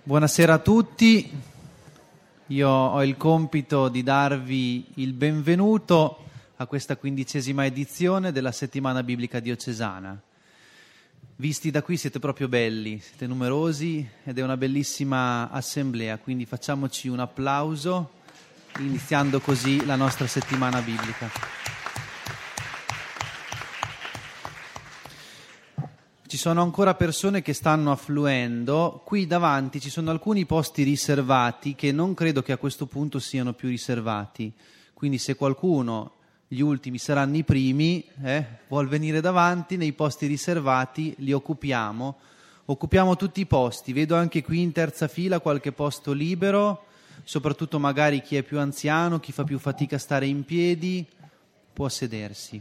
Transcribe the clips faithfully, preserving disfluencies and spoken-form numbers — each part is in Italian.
Buonasera a tutti, io ho il compito di darvi il benvenuto a questa quindicesima edizione della Settimana Biblica Diocesana. Visti da qui siete proprio belli, siete numerosi ed è una bellissima assemblea, quindi facciamoci un applauso iniziando così la nostra Settimana Biblica. Ci sono ancora persone che stanno affluendo, qui davanti ci sono alcuni posti riservati che non credo che a questo punto siano più riservati, quindi se qualcuno, gli ultimi saranno i primi, eh, vuol venire davanti, nei posti riservati li occupiamo, occupiamo tutti i posti, vedo anche qui in terza fila qualche posto libero, soprattutto magari chi è più anziano, chi fa più fatica a stare in piedi, può sedersi.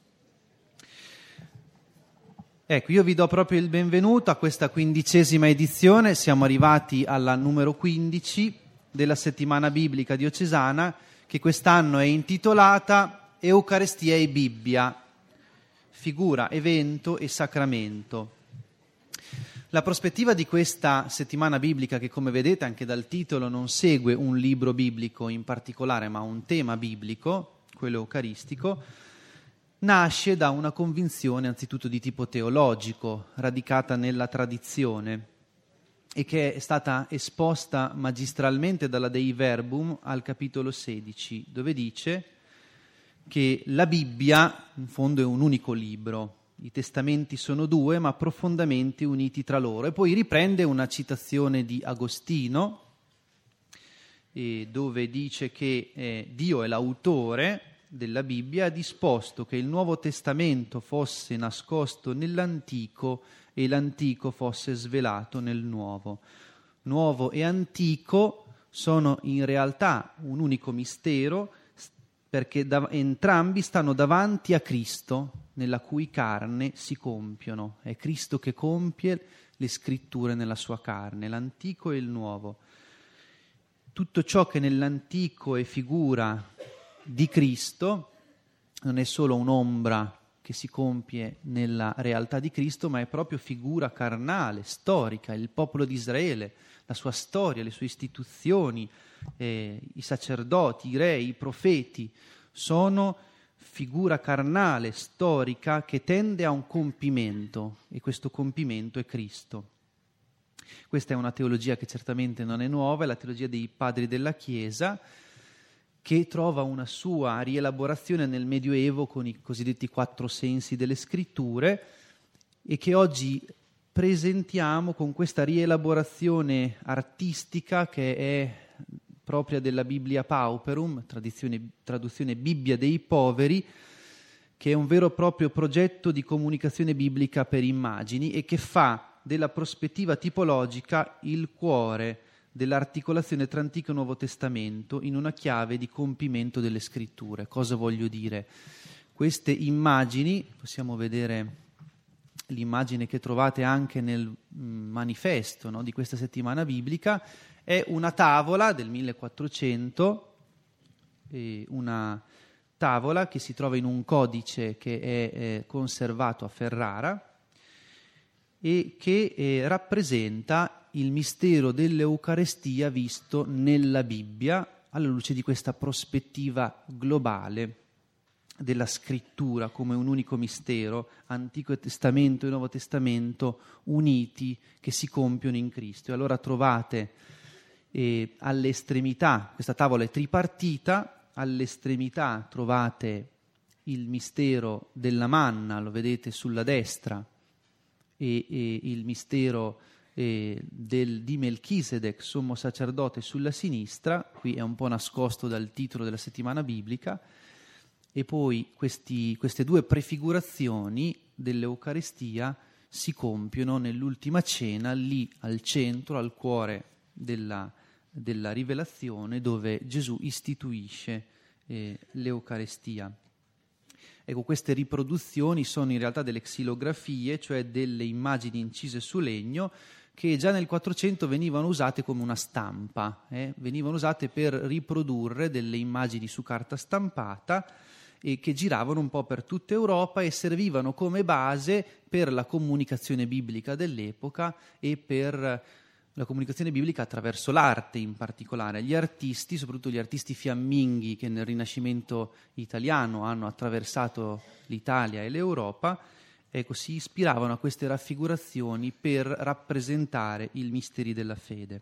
Ecco, io vi do proprio il benvenuto a questa quindicesima edizione, siamo arrivati alla numero quindici della Settimana Biblica Diocesana, che quest'anno è intitolata Eucaristia e Bibbia, figura, evento e sacramento. La prospettiva di questa settimana biblica, che come vedete anche dal titolo non segue un libro biblico in particolare, ma un tema biblico, quello eucaristico, nasce da una convinzione anzitutto di tipo teologico, radicata nella tradizione e che è stata esposta magistralmente dalla Dei Verbum al capitolo sedici, dove dice che la Bibbia in fondo è un unico libro, i testamenti sono due ma profondamente uniti tra loro, e poi riprende una citazione di Agostino eh, dove dice che eh, Dio è l'autore della Bibbia, ha disposto che il Nuovo Testamento fosse nascosto nell'Antico e l'Antico fosse svelato nel Nuovo. Nuovo e Antico sono in realtà un unico mistero, perché da, entrambi stanno davanti a Cristo, nella cui carne si compiono. È Cristo che compie le scritture nella sua carne, l'Antico e il Nuovo. Tutto ciò che nell'Antico è figura di Cristo non è solo un'ombra che si compie nella realtà di Cristo, ma è proprio figura carnale, storica, il popolo di Israele, la sua storia, le sue istituzioni, eh, i sacerdoti, i re, i profeti, sono figura carnale, storica, che tende a un compimento, e questo compimento è Cristo. Questa è una teologia che certamente non è nuova, è la teologia dei padri della Chiesa, che trova una sua rielaborazione nel Medioevo con i cosiddetti quattro sensi delle scritture e che oggi presentiamo con questa rielaborazione artistica che è propria della Biblia Pauperum, traduzione Bibbia dei poveri, che è un vero e proprio progetto di comunicazione biblica per immagini e che fa della prospettiva tipologica il cuore dell'articolazione tra Antico e Nuovo Testamento in una chiave di compimento delle scritture. Cosa voglio dire? Queste immagini, possiamo vedere l'immagine che trovate anche nel manifesto, no, di questa settimana biblica, è una tavola del millequattrocento, eh, una tavola che si trova in un codice che è eh, conservato a Ferrara e che eh, rappresenta il mistero dell'Eucaristia visto nella Bibbia alla luce di questa prospettiva globale della scrittura come un unico mistero, Antico Testamento e Nuovo Testamento uniti che si compiono in Cristo. E allora trovate eh, alle estremità, questa tavola è tripartita, alle estremità trovate il mistero della manna, lo vedete sulla destra, e, e il mistero eh, del, di Melchisedec, sommo sacerdote, sulla sinistra, qui è un po' nascosto dal titolo della settimana biblica, e poi questi, queste due prefigurazioni dell'Eucaristia si compiono nell'ultima cena, lì al centro, al cuore della, della rivelazione, dove Gesù istituisce eh, l'Eucaristia. Ecco, queste riproduzioni sono in realtà delle xilografie, cioè delle immagini incise su legno, che già nel quattrocento venivano usate come una stampa, eh? venivano usate per riprodurre delle immagini su carta stampata e che giravano un po' per tutta Europa e servivano come base per la comunicazione biblica dell'epoca e per la comunicazione biblica attraverso l'arte in particolare. Gli artisti, soprattutto gli artisti fiamminghi che nel Rinascimento italiano hanno attraversato l'Italia e l'Europa, ecco, si ispiravano a queste raffigurazioni per rappresentare i misteri della fede.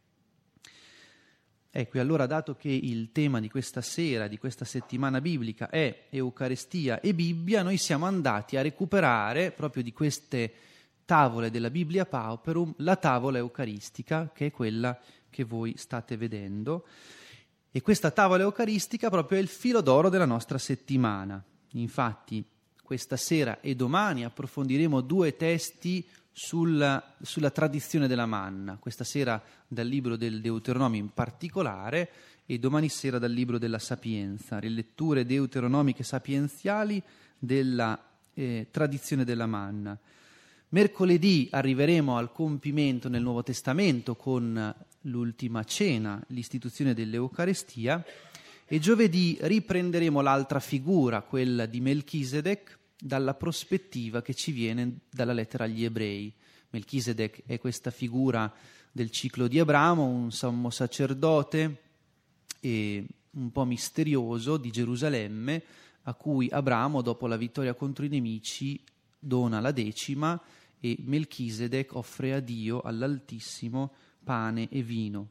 Ecco, e allora, dato che il tema di questa sera, di questa settimana biblica è Eucaristia e Bibbia, noi siamo andati a recuperare proprio di queste tavole della Biblia Pauperum la tavola eucaristica, che è quella che voi state vedendo. E questa tavola eucaristica proprio è il filo d'oro della nostra settimana. Infatti, questa sera e domani approfondiremo due testi sulla, sulla tradizione della manna, questa sera dal libro del Deuteronomio in particolare e domani sera dal libro della Sapienza, riletture deuteronomiche sapienziali della eh, tradizione della manna. Mercoledì arriveremo al compimento nel Nuovo Testamento con l'ultima cena, l'istituzione dell'Eucaristia, e giovedì riprenderemo l'altra figura, quella di Melchisedec, dalla prospettiva che ci viene dalla lettera agli Ebrei. Melchisedec è questa figura del ciclo di Abramo, un sommo sacerdote e un po' misterioso di Gerusalemme, a cui Abramo, dopo la vittoria contro i nemici, dona la decima e Melchisedec offre a Dio, all'Altissimo, pane e vino.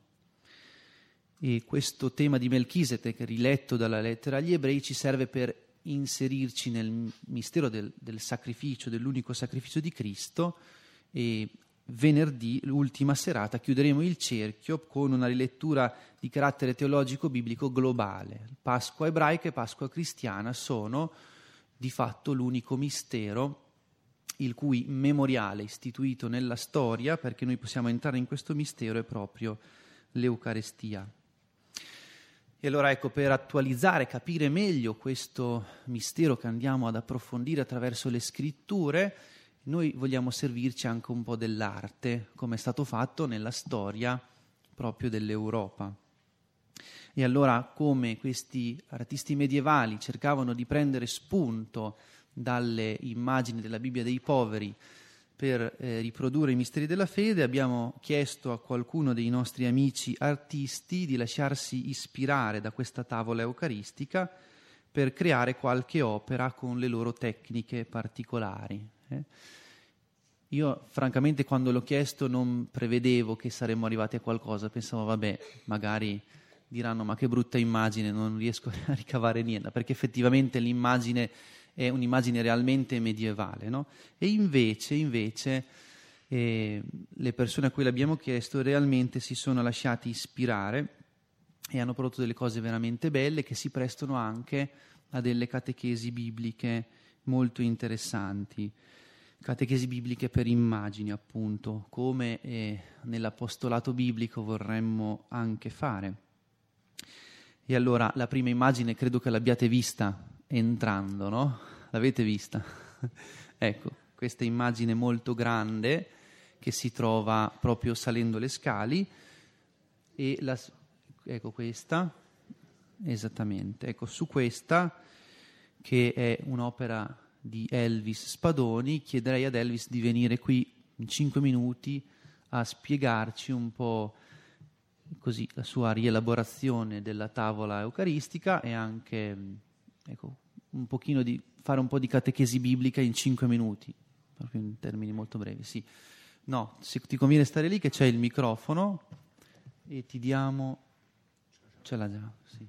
E questo tema di Melchisedec, riletto dalla lettera agli Ebrei, ci serve per inserirci nel mistero del, del sacrificio, dell'unico sacrificio di Cristo, e venerdì, l'ultima serata, chiuderemo il cerchio con una rilettura di carattere teologico biblico globale. Pasqua ebraica e Pasqua cristiana sono di fatto l'unico mistero il cui memoriale istituito nella storia, perché noi possiamo entrare in questo mistero, è proprio l'Eucaristia. E allora ecco, per attualizzare, capire meglio questo mistero che andiamo ad approfondire attraverso le scritture, noi vogliamo servirci anche un po' dell'arte, come è stato fatto nella storia proprio dell'Europa. E allora, come questi artisti medievali cercavano di prendere spunto dalle immagini della Bibbia dei poveri per eh, riprodurre i misteri della fede, abbiamo chiesto a qualcuno dei nostri amici artisti di lasciarsi ispirare da questa tavola eucaristica per creare qualche opera con le loro tecniche particolari. Eh. Io francamente quando l'ho chiesto non prevedevo che saremmo arrivati a qualcosa, pensavo vabbè, magari diranno ma che brutta immagine, non riesco a ricavare niente, perché effettivamente l'immagine è un'immagine realmente medievale, no? E invece, invece eh, le persone a cui l'abbiamo chiesto realmente si sono lasciati ispirare e hanno prodotto delle cose veramente belle che si prestano anche a delle catechesi bibliche molto interessanti, catechesi bibliche per immagini appunto, come eh, nell'apostolato biblico vorremmo anche fare. E allora la prima immagine credo che l'abbiate vista entrando, no? L'avete vista? Ecco, questa immagine molto grande che si trova proprio salendo le scali e la, ecco questa, esattamente, ecco su questa che è un'opera di Elvis Spadoni, chiederei ad Elvis di venire qui in cinque minuti a spiegarci un po' così la sua rielaborazione della tavola eucaristica e anche ecco, un pochino di fare un po' di catechesi biblica in cinque minuti, proprio in termini molto brevi. Sì. No, se ti conviene stare lì che c'è il microfono e ti diamo... Ce l'ha già, sì.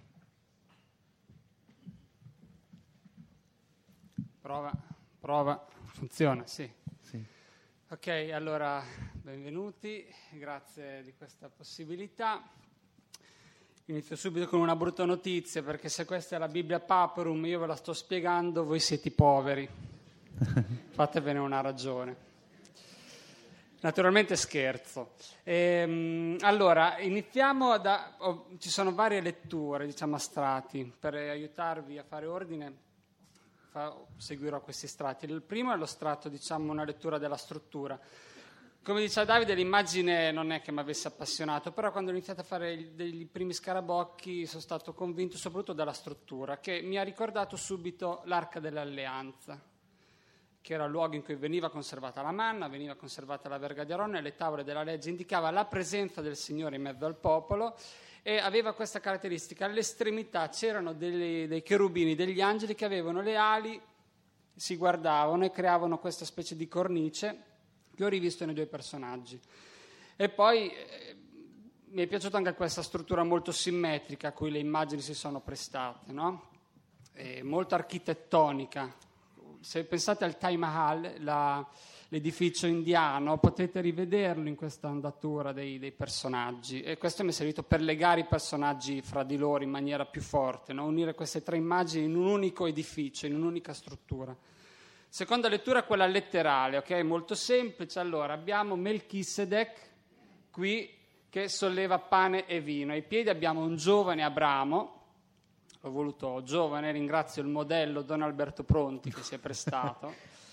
Prova, prova, funziona, sì. Sì. Ok, allora, benvenuti, grazie di questa possibilità. Inizio subito con una brutta notizia, perché se questa è la Biblia Pauperum, io ve la sto spiegando, voi siete poveri. Fatevene una ragione. Naturalmente scherzo. Ehm, allora, iniziamo da... Oh, ci sono varie letture, diciamo, a strati, per aiutarvi a fare ordine. Fa, seguirò questi strati. Il primo è lo strato, diciamo, una lettura della struttura. Come diceva Davide, l'immagine non è che mi avesse appassionato, però quando ho iniziato a fare dei primi scarabocchi sono stato convinto soprattutto dalla struttura, che mi ha ricordato subito l'Arca dell'Alleanza, che era il luogo in cui veniva conservata la manna, veniva conservata la verga di Aronne, e le tavole della legge indicava la presenza del Signore in mezzo al popolo, e aveva questa caratteristica: all'estremità c'erano dei, dei cherubini, degli angeli che avevano le ali, si guardavano e creavano questa specie di cornice che ho rivisto nei due personaggi. E poi eh, mi è piaciuta anche questa struttura molto simmetrica a cui le immagini si sono prestate, no? E molto architettonica. Se pensate al Taj Mahal, la, l'edificio indiano, potete rivederlo in questa andatura dei, dei personaggi, e questo mi è servito per legare i personaggi fra di loro in maniera più forte, no? Unire queste tre immagini in un unico edificio, in un'unica struttura. Seconda lettura, quella letterale, ok? Molto semplice. Allora, abbiamo Melchisedec qui che solleva pane e vino. Ai piedi abbiamo un giovane Abramo. Ho voluto giovane, ringrazio il modello Don Alberto Pronti che si è prestato,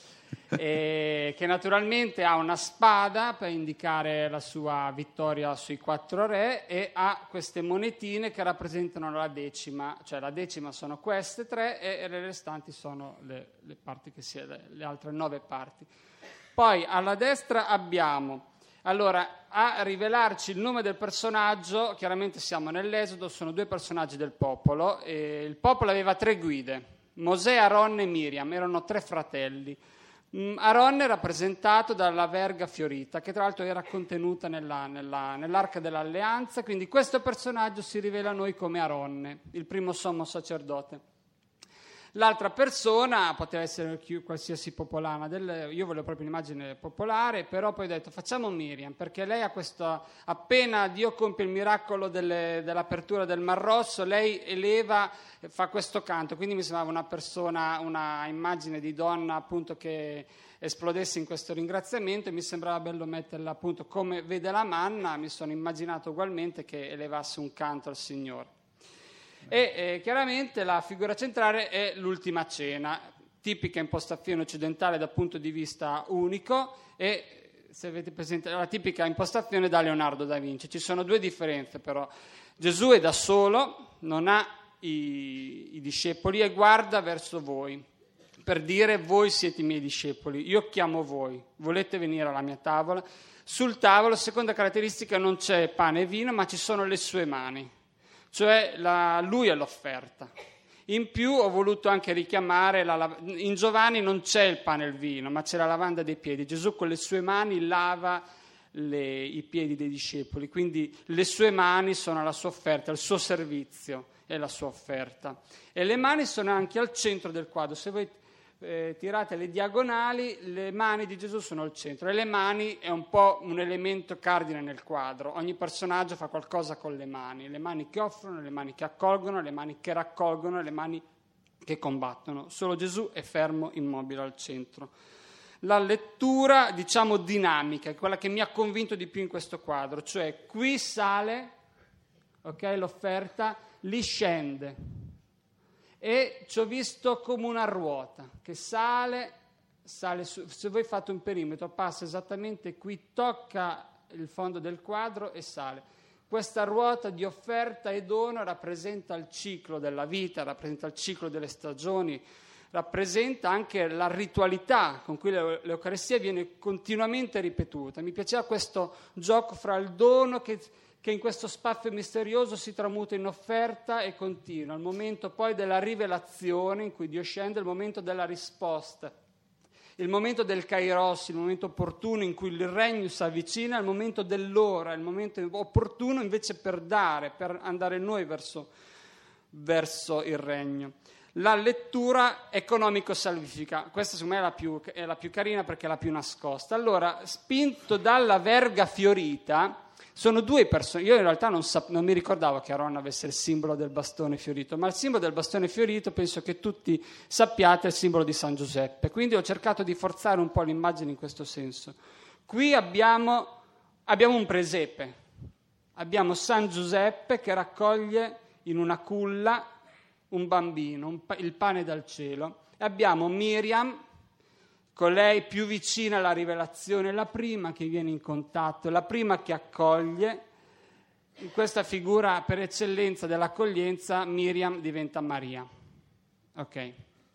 e che naturalmente ha una spada per indicare la sua vittoria sui quattro re, e ha queste monetine che rappresentano la decima, cioè la decima sono queste tre e le restanti sono le, le parti che si, le, le altre nove parti. Poi alla destra abbiamo, allora, a rivelarci il nome del personaggio, chiaramente siamo nell'Esodo, sono due personaggi del popolo, e il popolo aveva tre guide, Mosè, Aronne e Miriam, erano tre fratelli. Aronne è rappresentato dalla verga fiorita, che tra l'altro era contenuta nella, nella, nell'arca dell'alleanza, quindi questo personaggio si rivela a noi come Aronne, il primo sommo sacerdote. L'altra persona poteva essere qualsiasi popolana, del, io volevo proprio un'immagine popolare, però poi ho detto facciamo Miriam, perché lei ha questo, appena Dio compie il miracolo delle, dell'apertura del Mar Rosso, lei eleva, fa questo canto, quindi mi sembrava una persona, una immagine di donna appunto che esplodesse in questo ringraziamento, e mi sembrava bello metterla appunto come vede la manna, mi sono immaginato ugualmente che elevasse un canto al Signore. E eh, chiaramente la figura centrale è l'ultima cena, tipica impostazione occidentale dal punto di vista unico, e se avete presente la tipica impostazione da Leonardo da Vinci. Ci sono due differenze però: Gesù è da solo, non ha i, i discepoli, e guarda verso voi per dire voi siete i miei discepoli, io chiamo voi, volete venire alla mia tavola? Sul tavolo, seconda caratteristica, non c'è pane e vino, ma ci sono le sue mani, cioè la, lui è l'offerta. In più ho voluto anche richiamare, la, in Giovanni non c'è il pane e il vino, ma c'è la lavanda dei piedi. Gesù con le sue mani lava le, i piedi dei discepoli, quindi le sue mani sono la sua offerta, il suo servizio è la sua offerta. E le mani sono anche al centro del quadro. Se voi eh, tirate le diagonali, le mani di Gesù sono al centro, e le mani è un po' un elemento cardine nel quadro. Ogni personaggio fa qualcosa con le mani, le mani che offrono, le mani che accolgono, le mani che raccolgono, le mani che combattono. Solo Gesù è fermo, immobile al centro. La lettura, diciamo, dinamica è quella che mi ha convinto di più in questo quadro, cioè qui sale, ok, l'offerta, lì scende. E ci ho visto come una ruota che sale, sale su, se voi fate un perimetro passa esattamente qui, tocca il fondo del quadro e sale. Questa ruota di offerta e dono rappresenta il ciclo della vita, rappresenta il ciclo delle stagioni, rappresenta anche la ritualità con cui l'Eucaristia viene continuamente ripetuta. Mi piaceva questo gioco fra il dono che che in questo spazio misterioso si tramuta in offerta e continua, il momento poi della rivelazione in cui Dio scende, il momento della risposta, il momento del kairos, il momento opportuno in cui il regno si avvicina, il momento dell'ora, il momento opportuno invece per dare, per andare noi verso, verso il regno. La lettura economico-salvifica, questa secondo me è la, più, è la più carina perché è la più nascosta. Allora, spinto dalla verga fiorita, sono due persone, io in realtà non, sap- non mi ricordavo che Aronne avesse il simbolo del bastone fiorito, ma il simbolo del bastone fiorito penso che tutti sappiate è il simbolo di San Giuseppe, quindi ho cercato di forzare un po' l'immagine in questo senso. Qui abbiamo, abbiamo un presepe, abbiamo San Giuseppe che raccoglie in una culla un bambino, un pa- il pane dal cielo, e abbiamo Miriam, con lei più vicina alla rivelazione, la prima che viene in contatto, la prima che accoglie. In questa figura per eccellenza dell'accoglienza Miriam diventa Maria. Ok.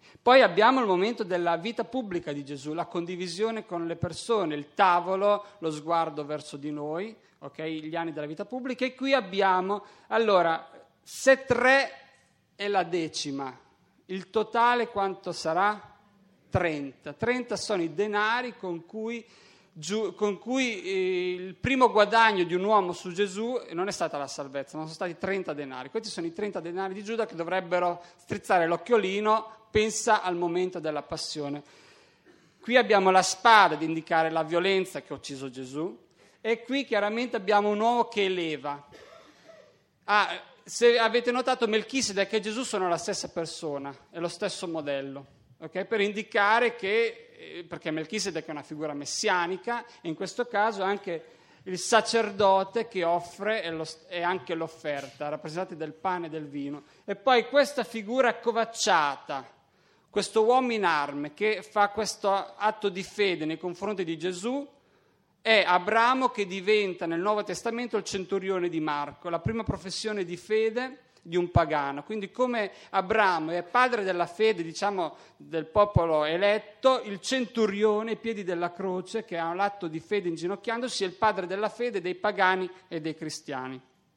Poi abbiamo il momento della vita pubblica di Gesù, la condivisione con le persone, il tavolo, lo sguardo verso di noi, okay? Gli anni della vita pubblica. E qui abbiamo, allora, se tre è la decima, il totale quanto sarà? trenta. trenta sono i denari con cui, giu, con cui eh, il primo guadagno di un uomo su Gesù non è stata la salvezza, ma sono stati trenta denari. Questi sono i trenta denari di Giuda che dovrebbero strizzare l'occhiolino. Pensa al momento della passione. Qui abbiamo la spada ad indicare la violenza che ha ucciso Gesù, e qui chiaramente abbiamo un uomo che eleva. Ah, se avete notato, Melchisedec e Gesù sono la stessa persona, è lo stesso modello, okay? Per indicare che, perché Melchisedec è una figura messianica, e in questo caso anche il sacerdote che offre è, lo, è anche l'offerta, rappresentati del pane e del vino. E poi questa figura accovacciata, questo uomo in arme che fa questo atto di fede nei confronti di Gesù, è Abramo, che diventa nel Nuovo Testamento il centurione di Marco, la prima professione di fede di un pagano. Quindi come Abramo è padre della fede, diciamo, del popolo eletto, il centurione ai piedi della croce, che ha l'atto di fede inginocchiandosi, è il padre della fede dei pagani e dei cristiani.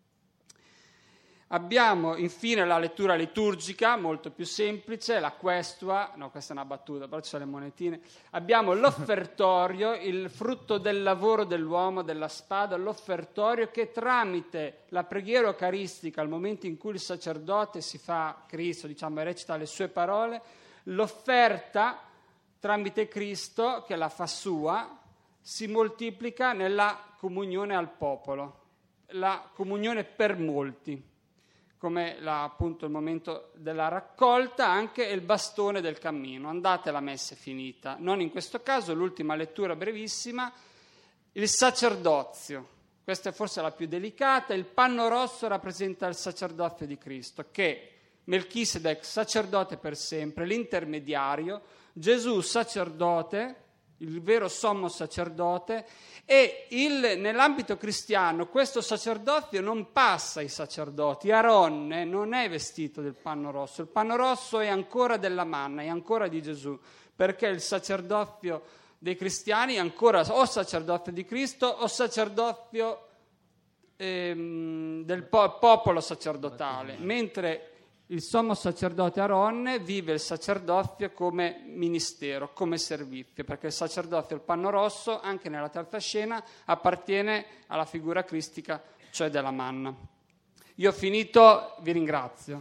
Abbiamo infine la lettura liturgica, molto più semplice, la questua, no, questa è una battuta, però ci sono le monetine. Abbiamo l'offertorio, il frutto del lavoro dell'uomo, della spada, l'offertorio che tramite la preghiera eucaristica, al momento in cui il sacerdote si fa Cristo, diciamo, e recita le sue parole, l'offerta tramite Cristo, che la fa sua, si moltiplica nella comunione al popolo, la comunione per molti, come la, appunto il momento della raccolta, anche il bastone del cammino. Andate, la messa è finita. Non in questo caso, l'ultima lettura brevissima, il sacerdozio. Questa è forse la più delicata. Il panno rosso rappresenta il sacerdozio di Cristo, che Melchisedec, sacerdote per sempre, l'intermediario, Gesù sacerdote, il vero sommo sacerdote, e il, nell'ambito cristiano questo sacerdozio non passa ai sacerdoti. Aronne non è vestito del panno rosso, il panno rosso è ancora della manna, è ancora di Gesù, perché il sacerdozio dei cristiani è ancora o sacerdozio di Cristo o sacerdozio ehm, del po- popolo sacerdotale, mentre il sommo sacerdote Aronne vive il sacerdozio come ministero, come servizio, perché il sacerdozio, il panno rosso, anche nella terza scena, appartiene alla figura cristica, cioè della manna. Io ho finito, vi ringrazio.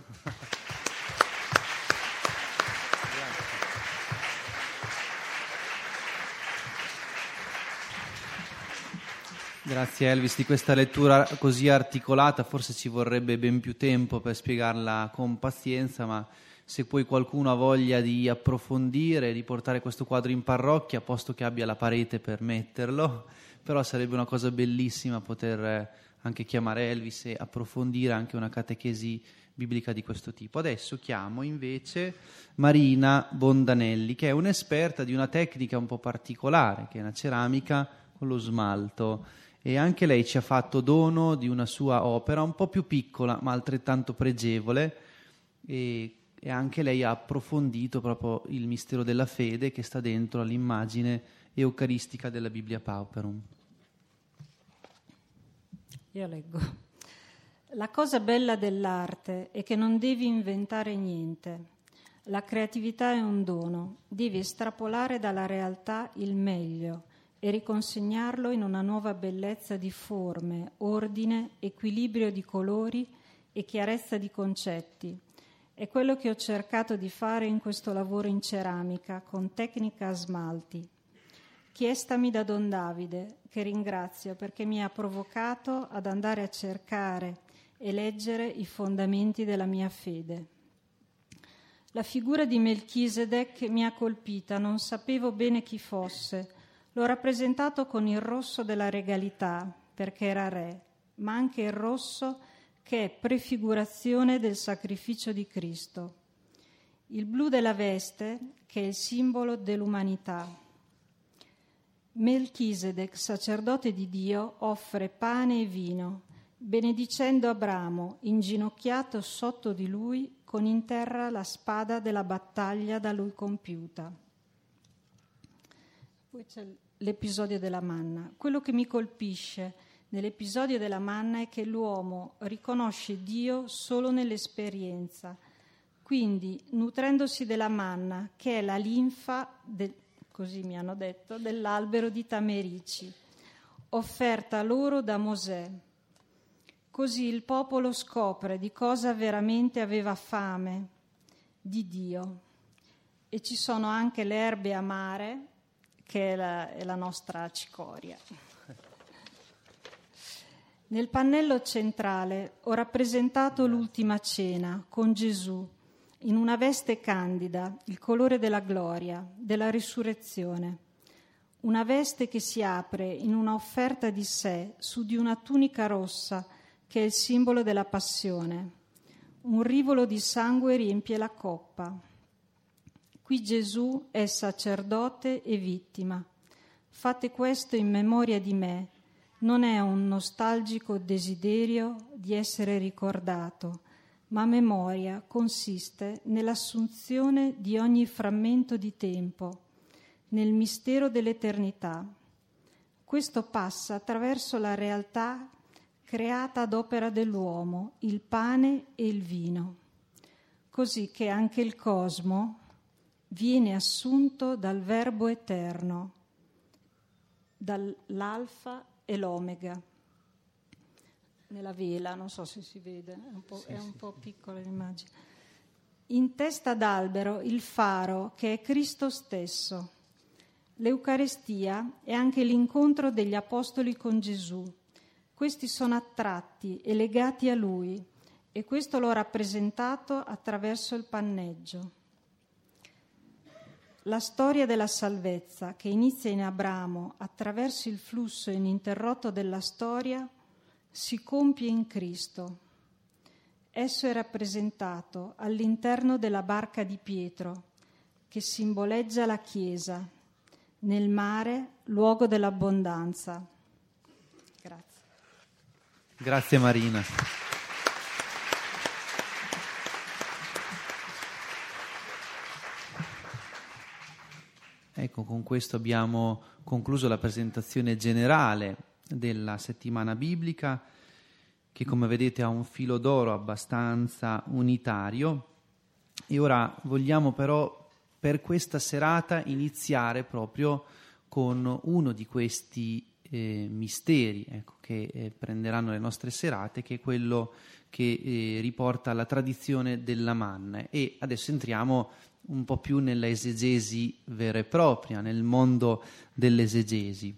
Grazie Elvis di questa lettura così articolata. Forse ci vorrebbe ben più tempo per spiegarla con pazienza, ma se poi qualcuno ha voglia di approfondire, di portare questo quadro in parrocchia, posto che abbia la parete per metterlo, però sarebbe una cosa bellissima poter anche chiamare Elvis e approfondire anche una catechesi biblica di questo tipo. Adesso chiamo invece Marina Bondanelli, che è un'esperta di una tecnica un po' particolare, che è una ceramica con lo smalto. E anche lei ci ha fatto dono di una sua opera un po' più piccola ma altrettanto pregevole, e, e anche lei ha approfondito proprio il mistero della fede che sta dentro all'immagine eucaristica della Biblia Pauperum. Io leggo. La cosa bella dell'arte è che non devi inventare niente. La creatività è un dono, devi estrapolare dalla realtà il meglio e riconsegnarlo in una nuova bellezza di forme, ordine, equilibrio di colori e chiarezza di concetti. È quello che ho cercato di fare in questo lavoro in ceramica, con tecnica a smalti. Chiestami da Don Davide, che ringrazio perché mi ha provocato ad andare a cercare e leggere i fondamenti della mia fede. La figura di Melchisedec mi ha colpita, non sapevo bene chi fosse. L'ho rappresentato con il rosso della regalità, perché era re, ma anche il rosso che è prefigurazione del sacrificio di Cristo. Il blu della veste, che è il simbolo dell'umanità. Melchisedec, sacerdote di Dio, offre pane e vino, benedicendo Abramo, inginocchiato sotto di lui con in terra la spada della battaglia da lui compiuta. Poi c'è l'episodio della manna. Quello che mi colpisce nell'episodio della manna è che l'uomo riconosce Dio solo nell'esperienza, quindi nutrendosi della manna, che è la linfa, del, così mi hanno detto, dell'albero di tamerici, offerta loro da Mosè. Così il popolo scopre di cosa veramente aveva fame, di Dio. E ci sono anche le erbe amare, che è la, è la nostra cicoria. Nel pannello centrale ho rappresentato l'ultima cena con Gesù, in una veste candida, il colore della gloria, della risurrezione. Una veste che si apre in una offerta di sé su di una tunica rossa, che è il simbolo della passione. Un rivolo di sangue riempie la coppa. Qui Gesù è sacerdote e vittima. Fate questo in memoria di me. Non è un nostalgico desiderio di essere ricordato, ma memoria consiste nell'assunzione di ogni frammento di tempo, nel mistero dell'eternità. Questo passa attraverso la realtà creata ad opera dell'uomo, il pane e il vino, così che anche il cosmo viene assunto dal Verbo eterno, dall'alfa e l'omega. Nella vela, non so se si vede, è un po', sì, è un sì. po' piccola l'immagine. In testa d'albero il faro, che è Cristo stesso. L'Eucarestia è anche l'incontro degli apostoli con Gesù. Questi sono attratti e legati a Lui, e questo l'ho rappresentato attraverso il panneggio. La storia della salvezza, che inizia in Abramo attraverso il flusso ininterrotto della storia, si compie in Cristo. Esso è rappresentato all'interno della barca di Pietro, che simboleggia la Chiesa, nel mare, luogo dell'abbondanza. Grazie. Grazie Marina. Ecco, con questo abbiamo concluso la presentazione generale della settimana biblica, che come vedete ha un filo d'oro abbastanza unitario, e ora vogliamo però per questa serata iniziare proprio con uno di questi eh, misteri ecco, che eh, prenderanno le nostre serate, che è quello che eh, riporta alla tradizione della manna. E adesso entriamo un po' più nella esegesi vera e propria, nel mondo dell'esegesi.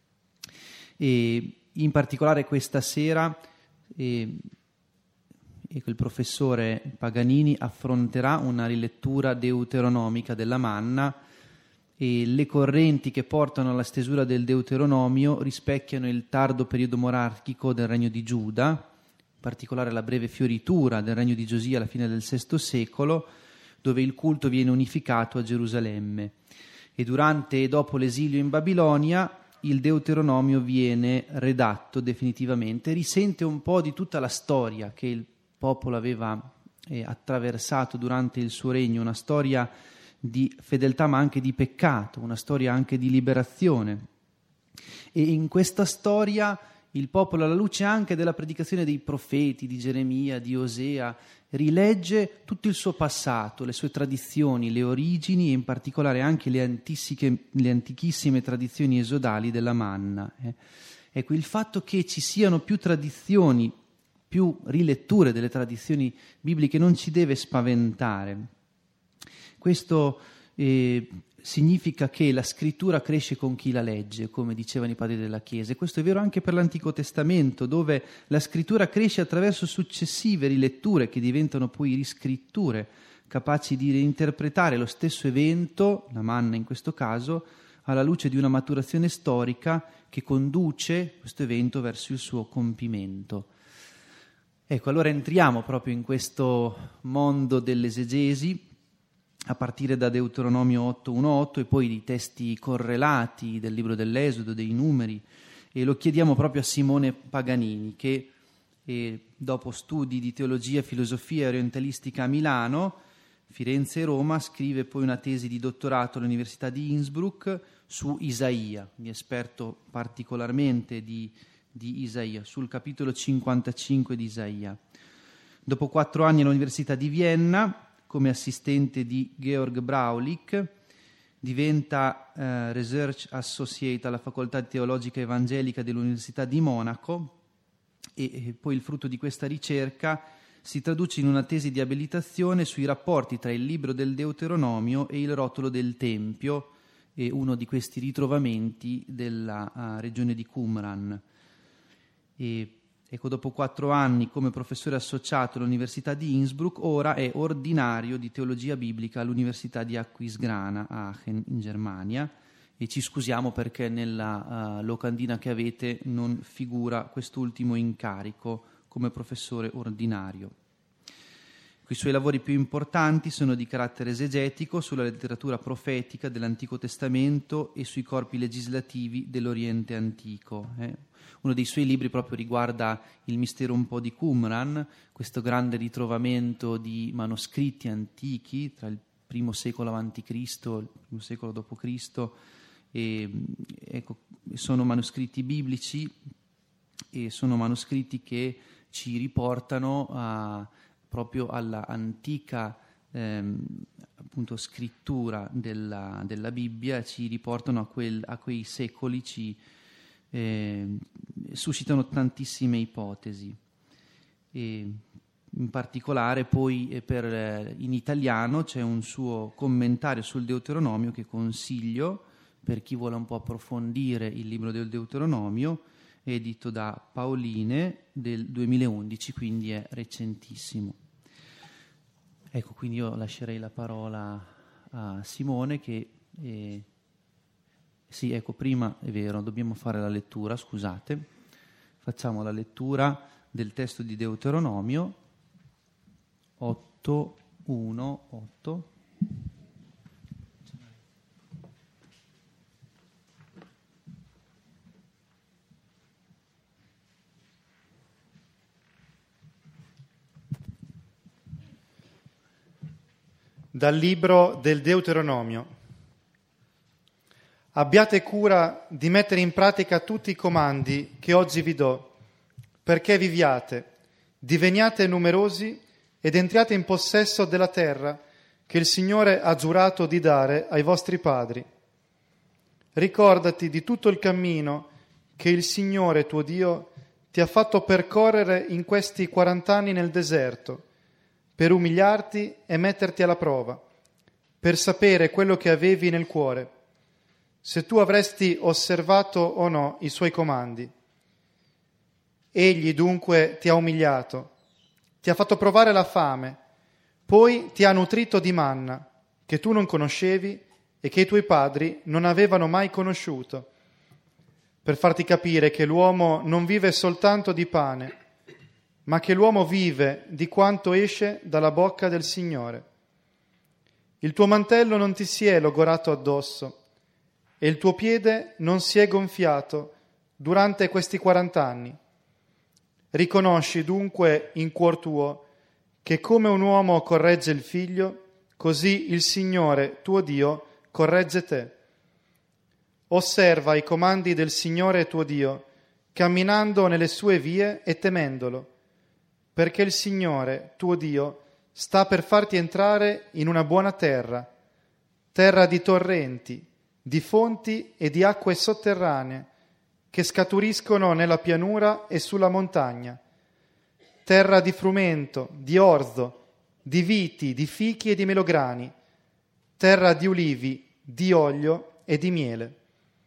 E in particolare questa sera eh, il professore Paganini affronterà una rilettura deuteronomica della manna, e le correnti che portano alla stesura del Deuteronomio rispecchiano il tardo periodo monarchico del regno di Giuda, in particolare la breve fioritura del regno di Giosia alla fine del sesto secolo, dove il culto viene unificato a Gerusalemme, e durante e dopo l'esilio in Babilonia il Deuteronomio viene redatto definitivamente, risente un po' di tutta la storia che il popolo aveva eh, attraversato durante il suo regno, una storia di fedeltà ma anche di peccato, una storia anche di liberazione. E in questa storia il popolo, alla luce anche della predicazione dei profeti, di Geremia, di Osea, rilegge tutto il suo passato, le sue tradizioni, le origini, e in particolare anche le, antiche, le antichissime tradizioni esodali della manna. Eh. Ecco, il fatto che ci siano più tradizioni, più riletture delle tradizioni bibliche non ci deve spaventare. Questo eh, significa che la scrittura cresce con chi la legge, come dicevano i padri della Chiesa, e questo è vero anche per l'Antico Testamento, dove la scrittura cresce attraverso successive riletture che diventano poi riscritture, capaci di reinterpretare lo stesso evento, la manna in questo caso, alla luce di una maturazione storica che conduce questo evento verso il suo compimento. Ecco, allora entriamo proprio in questo mondo dell'esegesi, a partire da Deuteronomio otto uno otto e poi di testi correlati del libro dell'Esodo, dei Numeri, e lo chiediamo proprio a Simone Paganini, che e dopo studi di teologia, filosofia e orientalistica a Milano, Firenze e Roma, scrive poi una tesi di dottorato all'Università di Innsbruck su Isaia, di esperto particolarmente di, di Isaia, sul capitolo cinquantacinque di Isaia. Dopo quattro anni all'Università di Vienna, come assistente di Georg Braulich, diventa eh, Research Associate alla Facoltà di Teologica Evangelica dell'Università di Monaco e, e poi il frutto di questa ricerca si traduce in una tesi di abilitazione sui rapporti tra il libro del Deuteronomio e il rotolo del Tempio, e uno di questi ritrovamenti della uh, regione di Qumran. E, ecco, dopo quattro anni come professore associato all'Università di Innsbruck, ora è ordinario di teologia biblica all'Università di Aquisgrana, a Aachen, in Germania, e ci scusiamo perché nella uh, locandina che avete non figura quest'ultimo incarico come professore ordinario. I suoi lavori più importanti sono di carattere esegetico sulla letteratura profetica dell'Antico Testamento e sui corpi legislativi dell'Oriente Antico. Eh. Uno dei suoi libri proprio riguarda il mistero un po' di Qumran, questo grande ritrovamento di manoscritti antichi tra il primo secolo avanti Cristo e il primo secolo dopo Cristo. E, ecco, sono manoscritti biblici e sono manoscritti che ci riportano a proprio alla antica ehm, appunto scrittura della, della Bibbia, ci riportano a, quel, a quei secoli, ci eh, suscitano tantissime ipotesi. E in particolare poi eh, per, eh, in italiano c'è un suo commentario sul Deuteronomio che consiglio per chi vuole un po' approfondire il libro del Deuteronomio, edito da Pauline del duemilaundici, quindi è recentissimo. Ecco, quindi io lascerei la parola a Simone che... Eh, sì, ecco, prima è vero, dobbiamo fare la lettura, scusate. Facciamo la lettura del testo di Deuteronomio otto, uno, otto. Dal libro del Deuteronomio. Abbiate cura di mettere in pratica tutti i comandi che oggi vi do, perché viviate, diveniate numerosi ed entriate in possesso della terra che il Signore ha giurato di dare ai vostri padri. Ricordati di tutto il cammino che il Signore tuo Dio ti ha fatto percorrere in questi quarant'anni nel deserto, per umiliarti e metterti alla prova, per sapere quello che avevi nel cuore, se tu avresti osservato o no i suoi comandi. Egli dunque ti ha umiliato, ti ha fatto provare la fame, poi ti ha nutrito di manna, che tu non conoscevi e che i tuoi padri non avevano mai conosciuto, per farti capire che l'uomo non vive soltanto di pane, ma che l'uomo vive di quanto esce dalla bocca del Signore. Il tuo mantello non ti si è logorato addosso e il tuo piede non si è gonfiato durante questi quarant'anni. Riconosci dunque in cuor tuo che come un uomo corregge il figlio, così il Signore tuo Dio corregge te. Osserva i comandi del Signore tuo Dio, camminando nelle sue vie e temendolo, perché il Signore, tuo Dio, sta per farti entrare in una buona terra, terra di torrenti, di fonti e di acque sotterranee, che scaturiscono nella pianura e sulla montagna, terra di frumento, di orzo, di viti, di fichi e di melograni, terra di ulivi, di olio e di miele.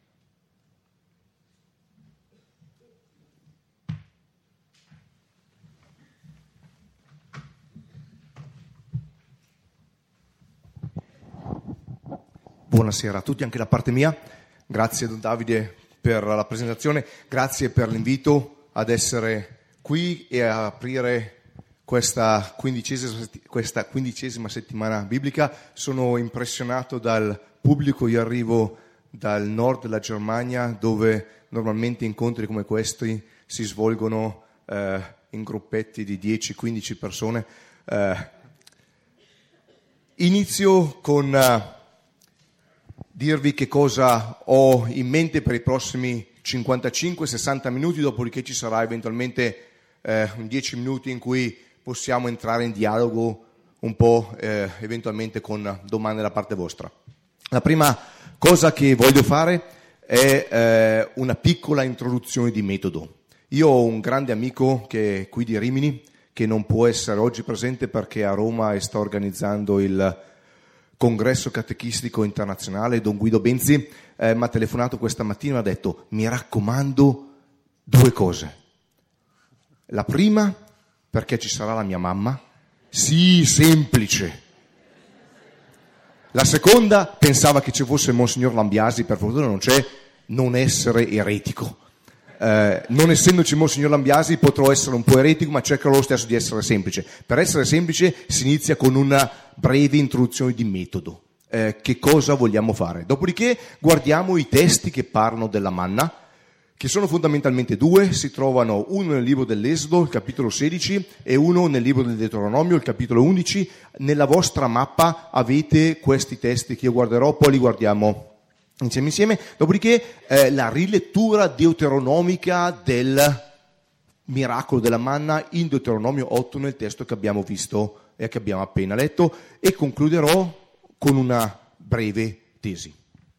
Buonasera a tutti, anche da parte mia. Grazie Don Davide per la presentazione, grazie per l'invito ad essere qui e a aprire questa quindicesima, questa quindicesima settimana biblica. Sono impressionato dal pubblico, io arrivo dal nord della Germania dove normalmente incontri come questi si svolgono eh, in gruppetti di dieci quindici persone. Eh, inizio con uh, dirvi che cosa ho in mente per i prossimi cinquantacinque sessanta minuti, dopodiché ci sarà eventualmente eh, dieci minuti in cui possiamo entrare in dialogo un po' eh, eventualmente con domande da parte vostra. La prima cosa che voglio fare è eh, una piccola introduzione di metodo. Io ho un grande amico che è qui di Rimini, che non può essere oggi presente perché a Roma e sta organizzando il congresso catechistico internazionale. Don Guido Benzi eh, mi ha telefonato questa mattina e mi ha detto: mi raccomando due cose. La prima, perché ci sarà la mia mamma. Sì, semplice. La seconda, pensava che ci fosse Monsignor Lambiasi, per fortuna non c'è, non essere eretico. Eh, non essendoci Monsignor Lambiasi potrò essere un po' eretico, ma cercherò lo stesso di essere semplice. Per essere semplice si inizia con una breve introduzione di metodo. Eh, che cosa vogliamo fare? Dopodiché guardiamo i testi che parlano della manna, che sono fondamentalmente due. Si trovano uno nel libro dell'Esodo, il capitolo sedici, e uno nel libro del Deuteronomio, il capitolo undici. Nella vostra mappa avete questi testi che io guarderò, poi li guardiamo insieme insieme. Dopodiché eh, la rilettura deuteronomica del miracolo della manna in Deuteronomio otto, nel testo che abbiamo visto e che abbiamo appena letto, e concluderò con una breve tesi.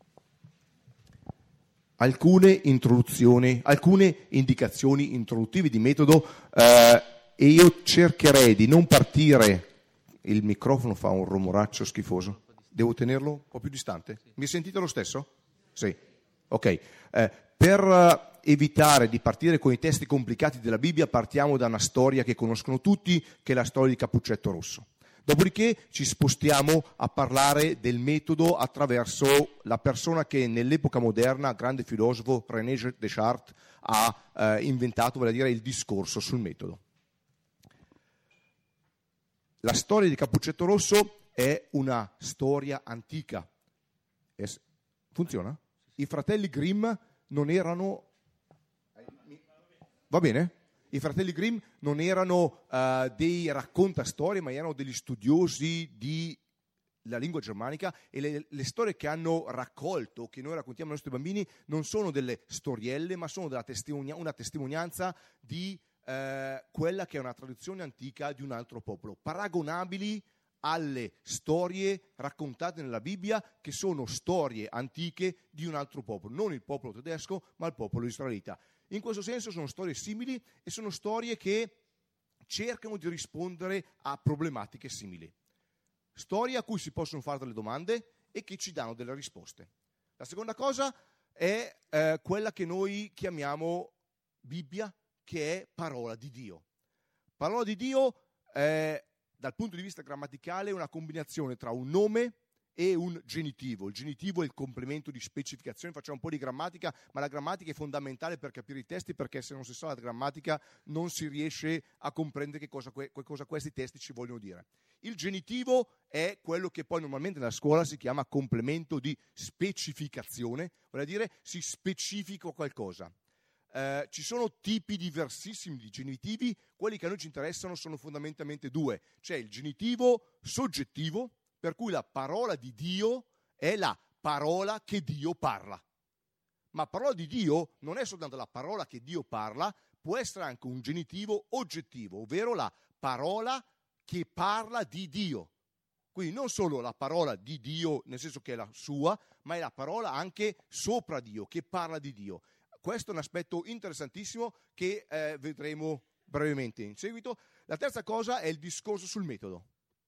Alcune introduzioni, alcune indicazioni introduttive di metodo, eh, e io cercherei di non partire. Il microfono fa un rumoraccio schifoso. Devo tenerlo un po' più distante? Mi sentite lo stesso? Sì. Ok. Eh, per evitare di partire con i testi complicati della Bibbia, partiamo da una storia che conoscono tutti, che è la storia di Cappuccetto Rosso. Dopodiché ci spostiamo a parlare del metodo attraverso la persona che nell'epoca moderna, grande filosofo, René Descartes, ha eh, inventato, vale a dire, il discorso sul metodo. La storia di Cappuccetto Rosso è una storia antica. Es- Funziona? I fratelli Grimm non erano... Va bene? I fratelli Grimm non erano uh, dei raccontastorie, ma erano degli studiosi di la lingua germanica, e le, le storie che hanno raccolto, che noi raccontiamo ai nostri bambini, non sono delle storielle, ma sono della testimonia- una testimonianza di uh, quella che è una tradizione antica di un altro popolo, paragonabili alle storie raccontate nella Bibbia, che sono storie antiche di un altro popolo, non il popolo tedesco, ma il popolo israelita. In questo senso sono storie simili e sono storie che cercano di rispondere a problematiche simili. Storie a cui si possono fare delle domande e che ci danno delle risposte. La seconda cosa è eh, quella che noi chiamiamo Bibbia, che è parola di Dio. Parola di Dio è, dal punto di vista grammaticale, una combinazione tra un nome e un genitivo. Il genitivo è il complemento di specificazione. Facciamo un po' di grammatica, ma la grammatica è fondamentale per capire i testi, perché se non si sa la grammatica non si riesce a comprendere che cosa, que- cosa questi testi ci vogliono dire. Il genitivo è quello che poi normalmente nella scuola si chiama complemento di specificazione, vuol dire si specifica qualcosa. Eh, ci sono tipi diversissimi di genitivi. Quelli che a noi ci interessano sono fondamentalmente due. C'è il genitivo soggettivo, per cui la parola di Dio è la parola che Dio parla. Ma parola di Dio non è soltanto la parola che Dio parla, può essere anche un genitivo oggettivo, ovvero la parola che parla di Dio. Quindi non solo la parola di Dio, nel senso che è la sua, ma è la parola anche sopra Dio, che parla di Dio. Questo è un aspetto interessantissimo che eh, vedremo brevemente in seguito. La terza cosa è il discorso sul metodo.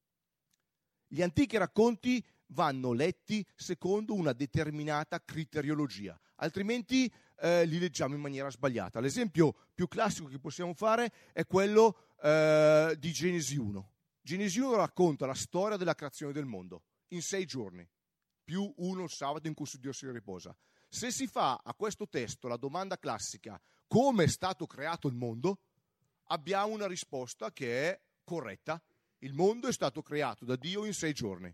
Gli antichi racconti vanno letti secondo una determinata criteriologia, altrimenti eh, li leggiamo in maniera sbagliata. L'esempio più classico che possiamo fare è quello eh, di Genesi uno. Genesi uno racconta la storia della creazione del mondo in sei giorni, più uno il sabato in cui Dio si riposa. Se si fa a questo testo la domanda classica, come è stato creato il mondo, abbiamo una risposta che è corretta. Il mondo è stato creato da Dio in sei giorni.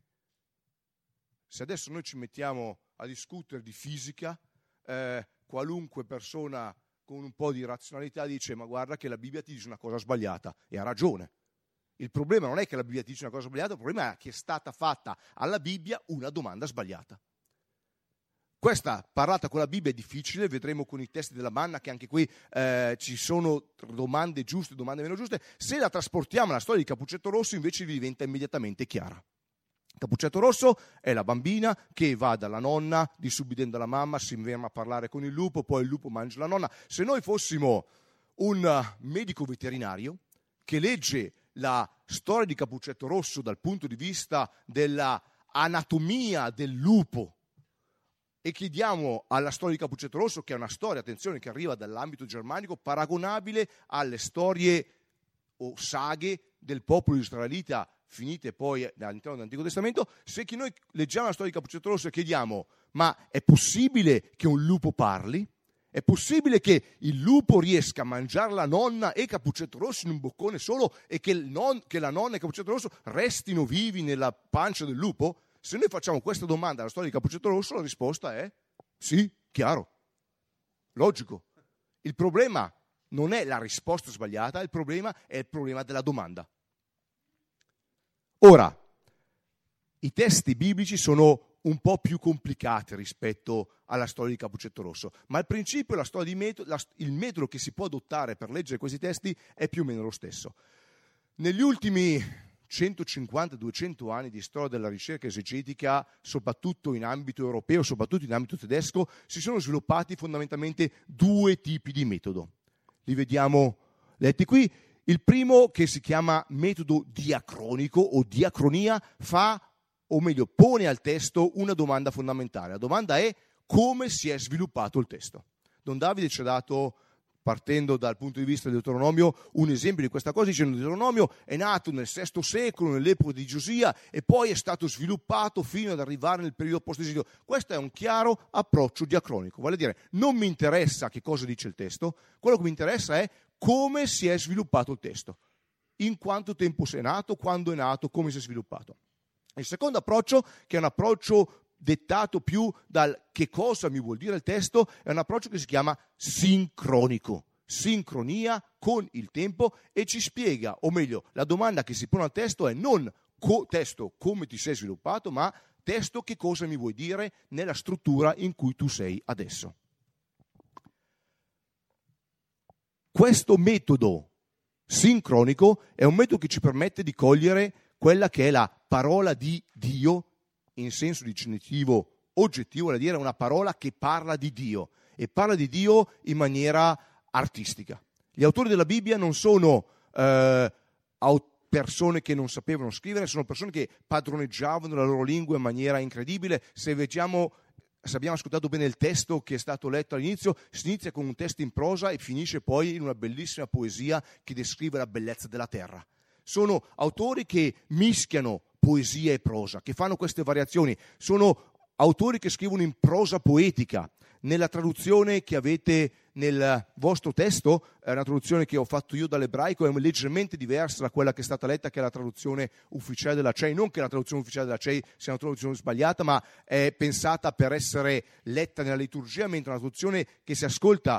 Se adesso noi ci mettiamo a discutere di fisica, eh, qualunque persona con un po' di razionalità dice: ma guarda che la Bibbia ti dice una cosa sbagliata, e ha ragione. Il problema non è che la Bibbia ti dice una cosa sbagliata, il problema è che è stata fatta alla Bibbia una domanda sbagliata. Questa parlata con la Bibbia è difficile, vedremo con i testi della manna che anche qui eh, ci sono domande giuste, domande meno giuste. Se la trasportiamo alla storia di Cappuccetto Rosso invece vi diventa immediatamente chiara. Cappuccetto Rosso è la bambina che va dalla nonna, disubbidendo alla mamma, si ferma a parlare con il lupo, poi il lupo mangia la nonna. Se noi fossimo un medico veterinario che legge la storia di Cappuccetto Rosso dal punto di vista dell'anatomia del lupo e chiediamo alla storia di Cappuccetto Rosso, che è una storia, attenzione, che arriva dall'ambito germanico, paragonabile alle storie o saghe del popolo israelita finite poi all'interno dell'Antico Testamento, se che noi leggiamo la storia di Cappuccetto Rosso e chiediamo: ma è possibile che un lupo parli? È possibile che il lupo riesca a mangiare la nonna e Cappuccetto Rosso in un boccone solo e che, il non, che la nonna e Cappuccetto Rosso restino vivi nella pancia del lupo? Se noi facciamo questa domanda alla storia di Cappuccetto Rosso, la risposta è sì, chiaro, logico. Il problema non è la risposta sbagliata, il problema è il problema della domanda. Ora, i testi biblici sono un po' più complicati rispetto alla storia di Cappuccetto Rosso, ma il principio, la storia di metodo, la, il metodo che si può adottare per leggere questi testi è più o meno lo stesso. Negli ultimi centocinquanta duecento anni di storia della ricerca esegetica, soprattutto in ambito europeo, soprattutto in ambito tedesco, si sono sviluppati fondamentalmente due tipi di metodo. Li vediamo letti qui. Il primo, che si chiama metodo diacronico o diacronia, fa, o meglio, pone al testo una domanda fondamentale. La domanda è: come si è sviluppato il testo? Don Davide ci ha dato, partendo dal punto di vista del Deuteronomio, un esempio di questa cosa, dicendo che il Deuteronomio è nato nel sesto secolo, nell'epoca di Giosia, e poi è stato sviluppato fino ad arrivare nel periodo post-esilio. Questo è un chiaro approccio diacronico, vale a dire, non mi interessa che cosa dice il testo, quello che mi interessa è come si è sviluppato il testo, in quanto tempo è nato, quando è nato, come si è sviluppato. Il secondo approccio, che è un approccio dettato più dal che cosa mi vuol dire il testo, è un approccio che si chiama sincronico, sincronia con il tempo, e ci spiega, o meglio, la domanda che si pone al testo è non co- testo come ti sei sviluppato, ma testo che cosa mi vuoi dire nella struttura in cui tu sei adesso. Questo metodo sincronico è un metodo che ci permette di cogliere quella che è la parola di Dio in senso distintivo oggettivo, vuol dire una parola che parla di Dio, e parla di Dio in maniera artistica. Gli autori della Bibbia non sono eh, persone che non sapevano scrivere, sono persone che padroneggiavano la loro lingua in maniera incredibile. Se vediamo, se abbiamo ascoltato bene il testo che è stato letto all'inizio, si inizia con un testo in prosa e finisce poi in una bellissima poesia che descrive la bellezza della terra. Sono autori che mischiano poesia e prosa, che fanno queste variazioni. Sono autori che scrivono in prosa poetica. Nella traduzione che avete nel vostro testo, è una traduzione che ho fatto io dall'ebraico, è leggermente diversa da quella che è stata letta, che è la traduzione ufficiale della C E I. Non che la traduzione ufficiale della C E I sia una traduzione sbagliata, ma è pensata per essere letta nella liturgia, mentre una traduzione che si ascolta,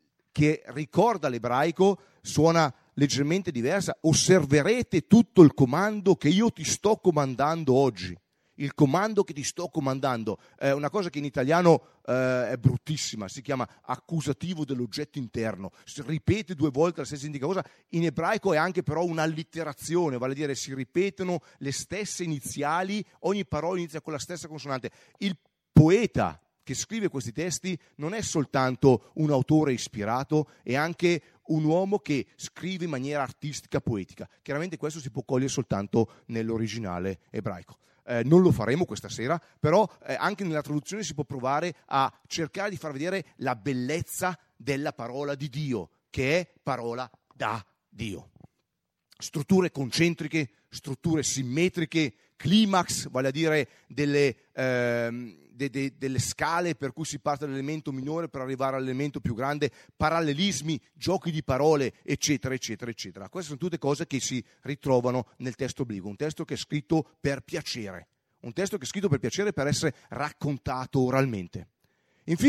che ricorda l'ebraico, suona leggermente diversa. Osserverete tutto il comando che io ti sto comandando oggi. Il comando che ti sto comandando è una cosa che in italiano eh, è bruttissima, si chiama accusativo dell'oggetto interno, si ripete due volte la stessa identica cosa. In ebraico è anche però un'allitterazione, vale a dire si ripetono le stesse iniziali, ogni parola inizia con la stessa consonante. Il poeta che scrive questi testi non è soltanto un autore ispirato, è anche un uomo che scrive in maniera artistica, poetica. Chiaramente questo si può cogliere soltanto nell'originale ebraico. Eh, non lo faremo questa sera, però eh, anche nella traduzione si può provare a cercare di far vedere la bellezza della parola di Dio, che è parola da Dio. Strutture concentriche, strutture simmetriche, climax, vale a dire delle, ehm, de, de, delle scale per cui si parte dall'elemento minore per arrivare all'elemento più grande, parallelismi, giochi di parole, eccetera, eccetera, eccetera. Queste sono tutte cose che si ritrovano nel testo biblico, un testo che è scritto per piacere, un testo che è scritto per piacere, per essere raccontato oralmente. Infine,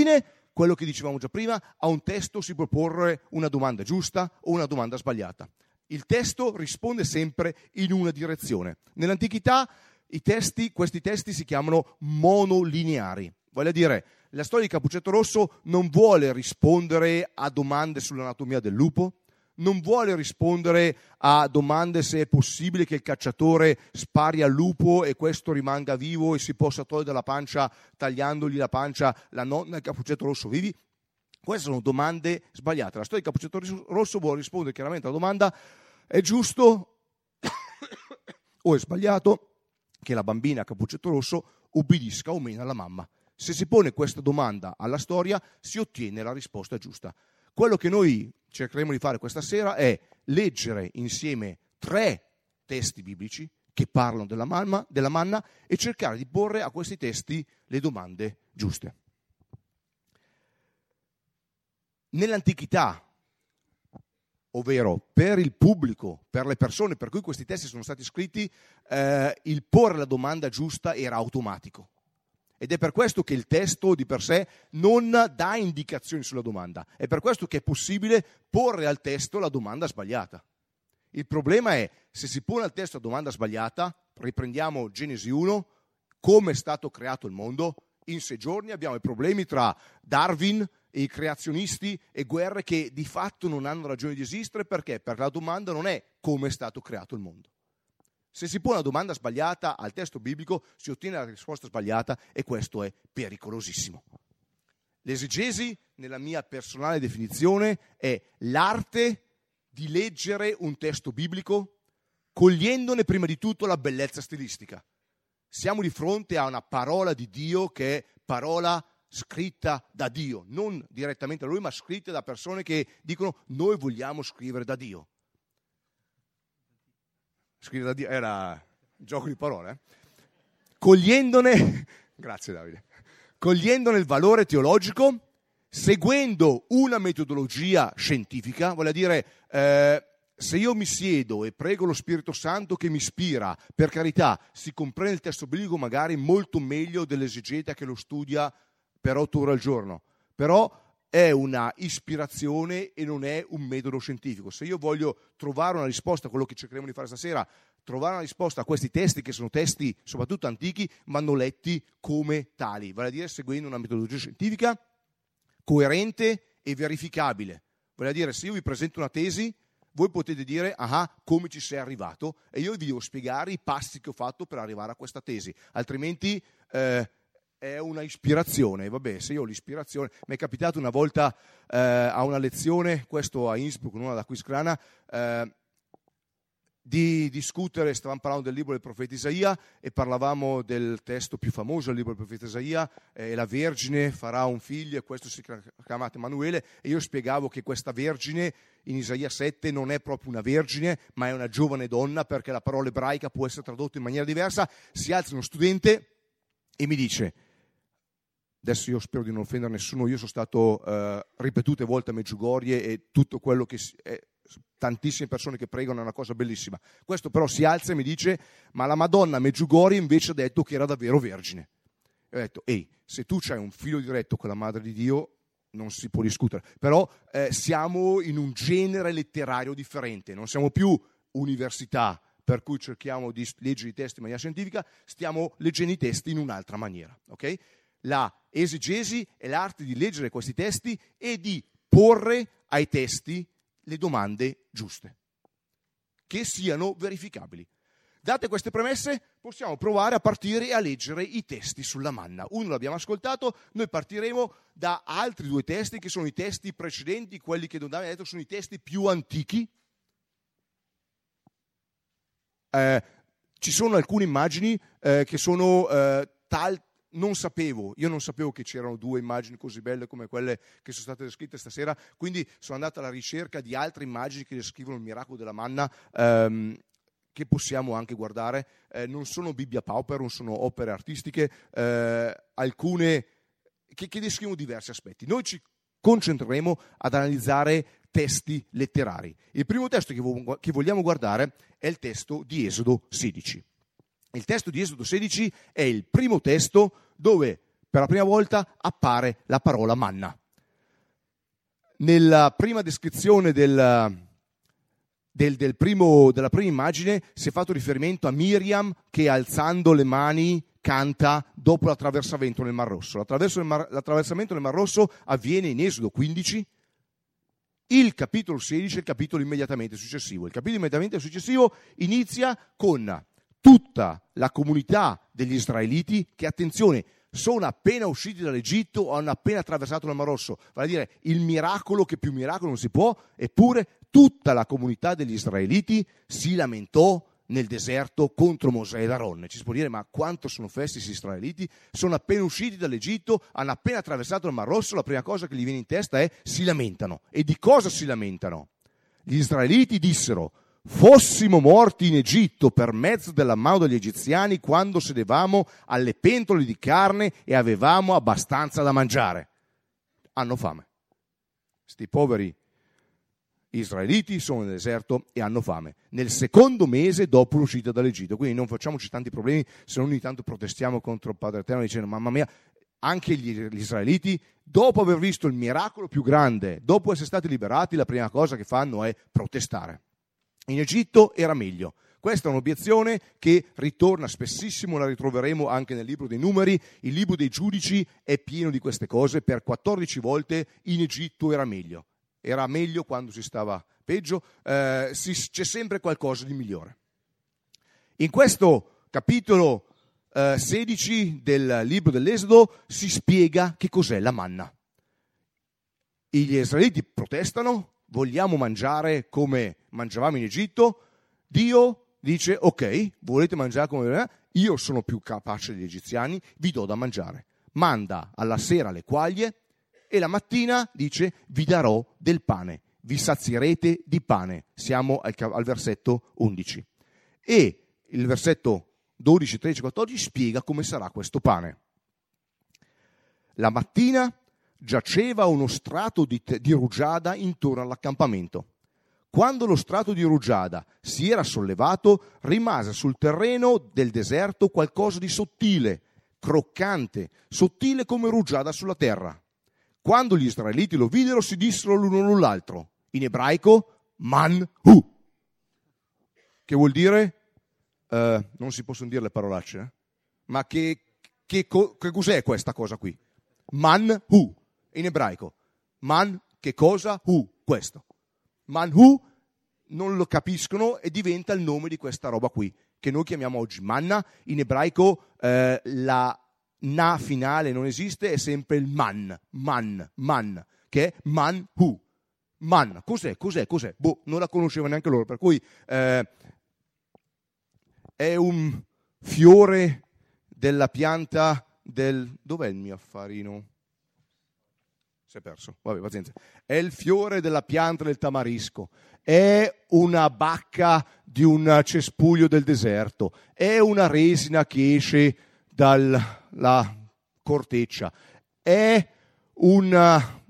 quello che dicevamo già prima, a un testo si può porre una domanda giusta o una domanda sbagliata. Il testo risponde sempre in una direzione. Nell'antichità i testi, questi testi si chiamano monolineari, vale a dire la storia di Cappuccetto Rosso non vuole rispondere a domande sull'anatomia del lupo, non vuole rispondere a domande se è possibile che il cacciatore spari al lupo e questo rimanga vivo e si possa togliere dalla pancia, tagliandogli la pancia, la nonna e Cappuccetto Rosso vivi. Queste sono domande sbagliate. La storia di Cappuccetto Rosso vuole rispondere chiaramente alla domanda: è giusto o è sbagliato che la bambina Cappuccetto Rosso ubbidisca o meno alla mamma? Se si pone questa domanda alla storia, si ottiene la risposta giusta. Quello che noi cercheremo di fare questa sera è leggere insieme tre testi biblici che parlano della manna, della manna e cercare di porre a questi testi le domande giuste. Nell'antichità, ovvero per il pubblico, per le persone per cui questi testi sono stati scritti, eh, il porre la domanda giusta era automatico. Ed è per questo che il testo di per sé non dà indicazioni sulla domanda. È per questo che è possibile porre al testo la domanda sbagliata. Il problema è, se si pone al testo la domanda sbagliata, riprendiamo Genesi uno, come è stato creato il mondo, in sei giorni abbiamo i problemi tra Darwin e i creazionisti e guerre che di fatto non hanno ragione di esistere. Perché? Perché la domanda non è come è stato creato il mondo. Se si pone una domanda sbagliata al testo biblico si ottiene la risposta sbagliata e questo è pericolosissimo. L'esegesi, nella mia personale definizione, è l'arte di leggere un testo biblico cogliendone prima di tutto la bellezza stilistica. Siamo di fronte a una parola di Dio che è parola scritta da Dio, non direttamente da Lui, ma scritta da persone che dicono noi vogliamo scrivere da Dio. Scrivere da Dio era un gioco di parole. Eh? Cogliendone, grazie Davide, cogliendone il valore teologico, seguendo una metodologia scientifica, vuol dire eh, se io mi siedo e prego lo Spirito Santo che mi ispira, per carità, si comprende il testo biblico magari molto meglio dell'esegeta che lo studia per otto ore al giorno, però è una ispirazione e non è un metodo scientifico. Se io voglio trovare una risposta a quello che cercheremo di fare stasera, trovare una risposta a questi testi, che sono testi soprattutto antichi, vanno letti come tali, vale a dire seguendo una metodologia scientifica coerente e verificabile. Vale a dire, se io vi presento una tesi, voi potete dire ah, come ci sei arrivato, e io vi devo spiegare i passi che ho fatto per arrivare a questa tesi, altrimenti eh, è una ispirazione. Vabbè, se io ho l'ispirazione, mi è capitato una volta eh, a una lezione, questo a Innsbruck, una da Quisgrana, eh, di discutere, stavamo parlando del libro del profeta Isaia e parlavamo del testo più famoso del libro del profeta Isaia, eh, la Vergine farà un figlio e questo si chiama Emanuele, e io spiegavo che questa Vergine in Isaia sette non è proprio una vergine, ma è una giovane donna, perché la parola ebraica può essere tradotta in maniera diversa. Si alza uno studente e mi dice, adesso io spero di non offendere nessuno, io sono stato eh, ripetute volte a Medjugorje e tutto quello che si, eh, tantissime persone che pregano è una cosa bellissima. Questo però si alza e mi dice, ma la Madonna a Medjugorje invece ha detto che era davvero vergine. E ho detto, ehi, se tu c'hai un filo diretto con la Madre di Dio non si può discutere, però eh, siamo in un genere letterario differente, non siamo più università per cui cerchiamo di leggere i testi in maniera scientifica, stiamo leggendo i testi in un'altra maniera, ok? La esegesi è l'arte di leggere questi testi e di porre ai testi le domande giuste, che siano verificabili. Date queste premesse, possiamo provare a partire e a leggere i testi sulla manna. Uno l'abbiamo ascoltato, noi partiremo da altri due testi, che sono i testi precedenti, quelli che Don Davide ha detto sono i testi più antichi. Eh, ci sono alcune immagini eh, che sono eh, tal non sapevo, io non sapevo che c'erano due immagini così belle come quelle che sono state descritte stasera, quindi sono andato alla ricerca di altre immagini che descrivono il miracolo della manna, ehm, che possiamo anche guardare. Eh, non sono Bibbia Pauper, non sono opere artistiche, eh, alcune che, che descrivono diversi aspetti. Noi ci concentreremo ad analizzare testi letterari. Il primo testo che, vo- che vogliamo guardare è il testo di Esodo sedici. Il testo di Esodo sedici è il primo testo dove per la prima volta appare la parola manna. nella prima descrizione del, del, del primo, della prima immagine si è fatto riferimento a Miriam che alzando le mani canta dopo l'attraversamento nel Mar Rosso. L'attraversamento nel Mar Rosso avviene in Esodo quindici, il capitolo sedici è il capitolo immediatamente successivo. Il capitolo immediatamente successivo inizia con tutta la comunità degli israeliti che, attenzione, sono appena usciti dall'Egitto o hanno appena attraversato il Mar Rosso, vale a dire il miracolo che più miracolo non si può, eppure tutta la comunità degli israeliti si lamentò nel deserto contro Mosè ed Aronne. Ci si può dire, ma quanto sono festi questi israeliti? Sono appena usciti dall'Egitto, hanno appena attraversato il Mar Rosso, la prima cosa che gli viene in testa è si lamentano. E di cosa si lamentano? Gli israeliti dissero: fossimo morti in Egitto per mezzo della mano degli egiziani quando sedevamo alle pentole di carne e avevamo abbastanza da mangiare. Hanno fame. Sti poveri israeliti sono nel deserto e hanno fame. Nel secondo mese dopo l'uscita dall'Egitto. Quindi non facciamoci tanti problemi se non ogni tanto protestiamo contro il Padre Eterno dicendo: mamma mia, anche gli, gli israeliti, dopo aver visto il miracolo più grande, dopo essere stati liberati, la prima cosa che fanno è protestare. In Egitto era meglio. Questa è un'obiezione che ritorna spessissimo, la ritroveremo anche nel libro dei Numeri. Il libro dei Giudici è pieno di queste cose. Per quattordici volte in Egitto era meglio. Era meglio quando si stava peggio, eh, si, c'è sempre qualcosa di migliore. In questo capitolo eh, sedici del libro dell'Esodo si spiega che cos'è la manna. Gli israeliti protestano: vogliamo mangiare come mangiavamo in Egitto. Dio dice: ok, volete mangiare come me? Io sono più capace degli egiziani, vi do da mangiare. Manda alla sera le quaglie e la mattina dice: vi darò del pane, vi sazierete di pane. Siamo al, al versetto undici. E il versetto dodici, tredici, quattordici spiega come sarà questo pane. La mattina giaceva uno strato di, di rugiada intorno all'accampamento. Quando lo strato di rugiada si era sollevato, rimase sul terreno del deserto qualcosa di sottile, croccante, sottile come rugiada sulla terra. Quando gli israeliti lo videro, si dissero l'uno all'altro, in ebraico, man-hu, che vuol dire, eh, non si possono dire le parolacce, eh? ma che, che, che cos'è questa cosa qui? Man-hu, in ebraico. Man, che cosa? Hu, questo. Man-hu non lo capiscono e diventa il nome di questa roba qui, che noi chiamiamo oggi manna. In ebraico eh, la na finale non esiste, è sempre il man, man, man, che è man-hu. Man, cos'è, cos'è, cos'è? Boh, non la conosceva neanche loro, per cui eh, è un fiore della pianta del... Dov'è il mio affarino? Si è perso, vabbè, pazienza. È il fiore della pianta del tamarisco, è una bacca di un cespuglio del deserto, è una resina che esce dalla corteccia, è un...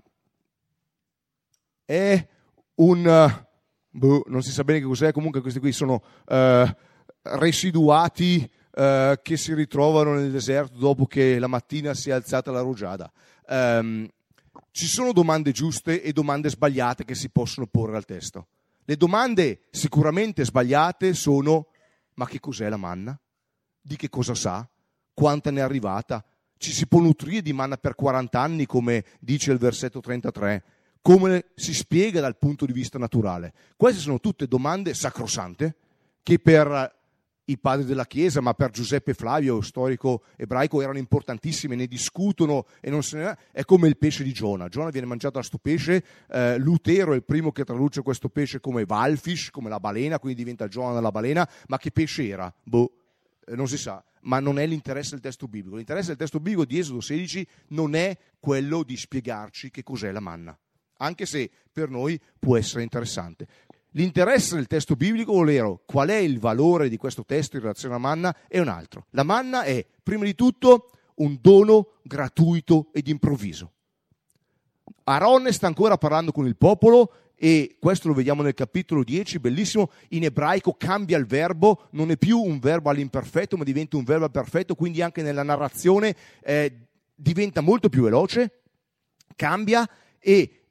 è un... Boh, non si sa bene che cos'è, comunque questi qui sono eh, residuati eh, che si ritrovano nel deserto dopo che la mattina si è alzata la rugiada. Um, Ci sono domande giuste e domande sbagliate che si possono porre al testo. Le domande sicuramente sbagliate sono: ma che cos'è la manna? Di che cosa sa? Quanta ne è arrivata? Ci si può nutrire di manna per quaranta anni, come dice il versetto trentatré? Come si spiega dal punto di vista naturale? Queste sono tutte domande sacrosante che per i padri della Chiesa, ma per Giuseppe Flavio, storico ebraico, erano importantissime, ne discutono e non se ne... È come il pesce di Giona. Giona viene mangiato da sto pesce, eh, Lutero è il primo che traduce questo pesce come Walfish, come la balena, quindi diventa Giona la balena, ma che pesce era? Boh, eh, non si sa, ma non è l'interesse del testo biblico. L'interesse del testo biblico di Esodo sedici non è quello di spiegarci che cos'è la manna, anche se per noi può essere interessante. L'interesse del testo biblico, ovvero qual è il valore di questo testo in relazione alla manna, è un altro. La manna è, prima di tutto, un dono gratuito ed improvviso. Aronne sta ancora parlando con il popolo e questo lo vediamo nel capitolo dieci, bellissimo. In ebraico cambia il verbo, non è più un verbo all'imperfetto, ma diventa un verbo al perfetto, quindi anche nella narrazione eh, diventa molto più veloce, cambia e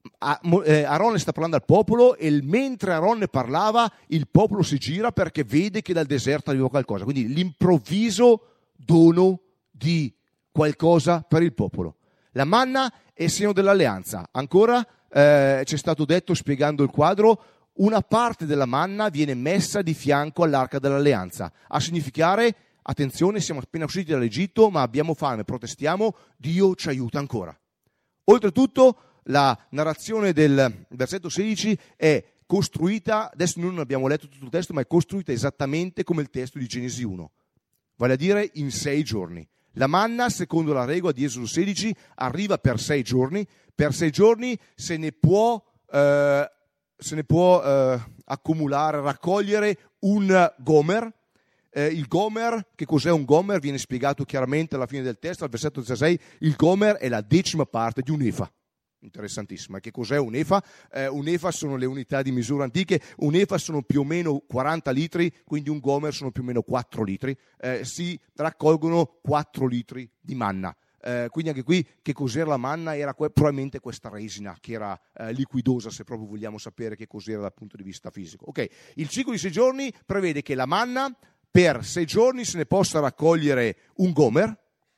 Aaron sta parlando al popolo e mentre Aaron ne parlava il popolo si gira perché vede che dal deserto arriva qualcosa, quindi l'improvviso dono di qualcosa per il popolo. La manna è segno dell'alleanza. Ancora eh, c'è stato detto, spiegando il quadro, una parte della manna viene messa di fianco all'arca dell'alleanza, a significare: attenzione, siamo appena usciti dall'Egitto ma abbiamo fame, protestiamo, Dio ci aiuta ancora. Oltretutto la narrazione del versetto sedici è costruita, adesso noi non abbiamo letto tutto il testo, ma è costruita esattamente come il testo di Genesi uno, vale a dire in sei giorni. La manna, secondo la regola di Esodo sedici, arriva per sei giorni, per sei giorni se ne può, eh, se ne può eh, accumulare, raccogliere un gomer. Eh, il gomer, che cos'è un gomer? Viene spiegato chiaramente alla fine del testo, al versetto diciassei, il gomer è la decima parte di un efa. Interessantissimo. E che cos'è un efa? Eh, un efa sono le unità di misura antiche, un efa sono più o meno quaranta litri, quindi un gomer sono più o meno quattro litri, eh, si raccolgono quattro litri di manna. Eh, quindi anche qui che cos'era la manna? Era que- probabilmente questa resina che era eh, liquidosa, se proprio vogliamo sapere che cos'era dal punto di vista fisico. Ok, il ciclo di sei giorni prevede che la manna per sei giorni se ne possa raccogliere un gomer.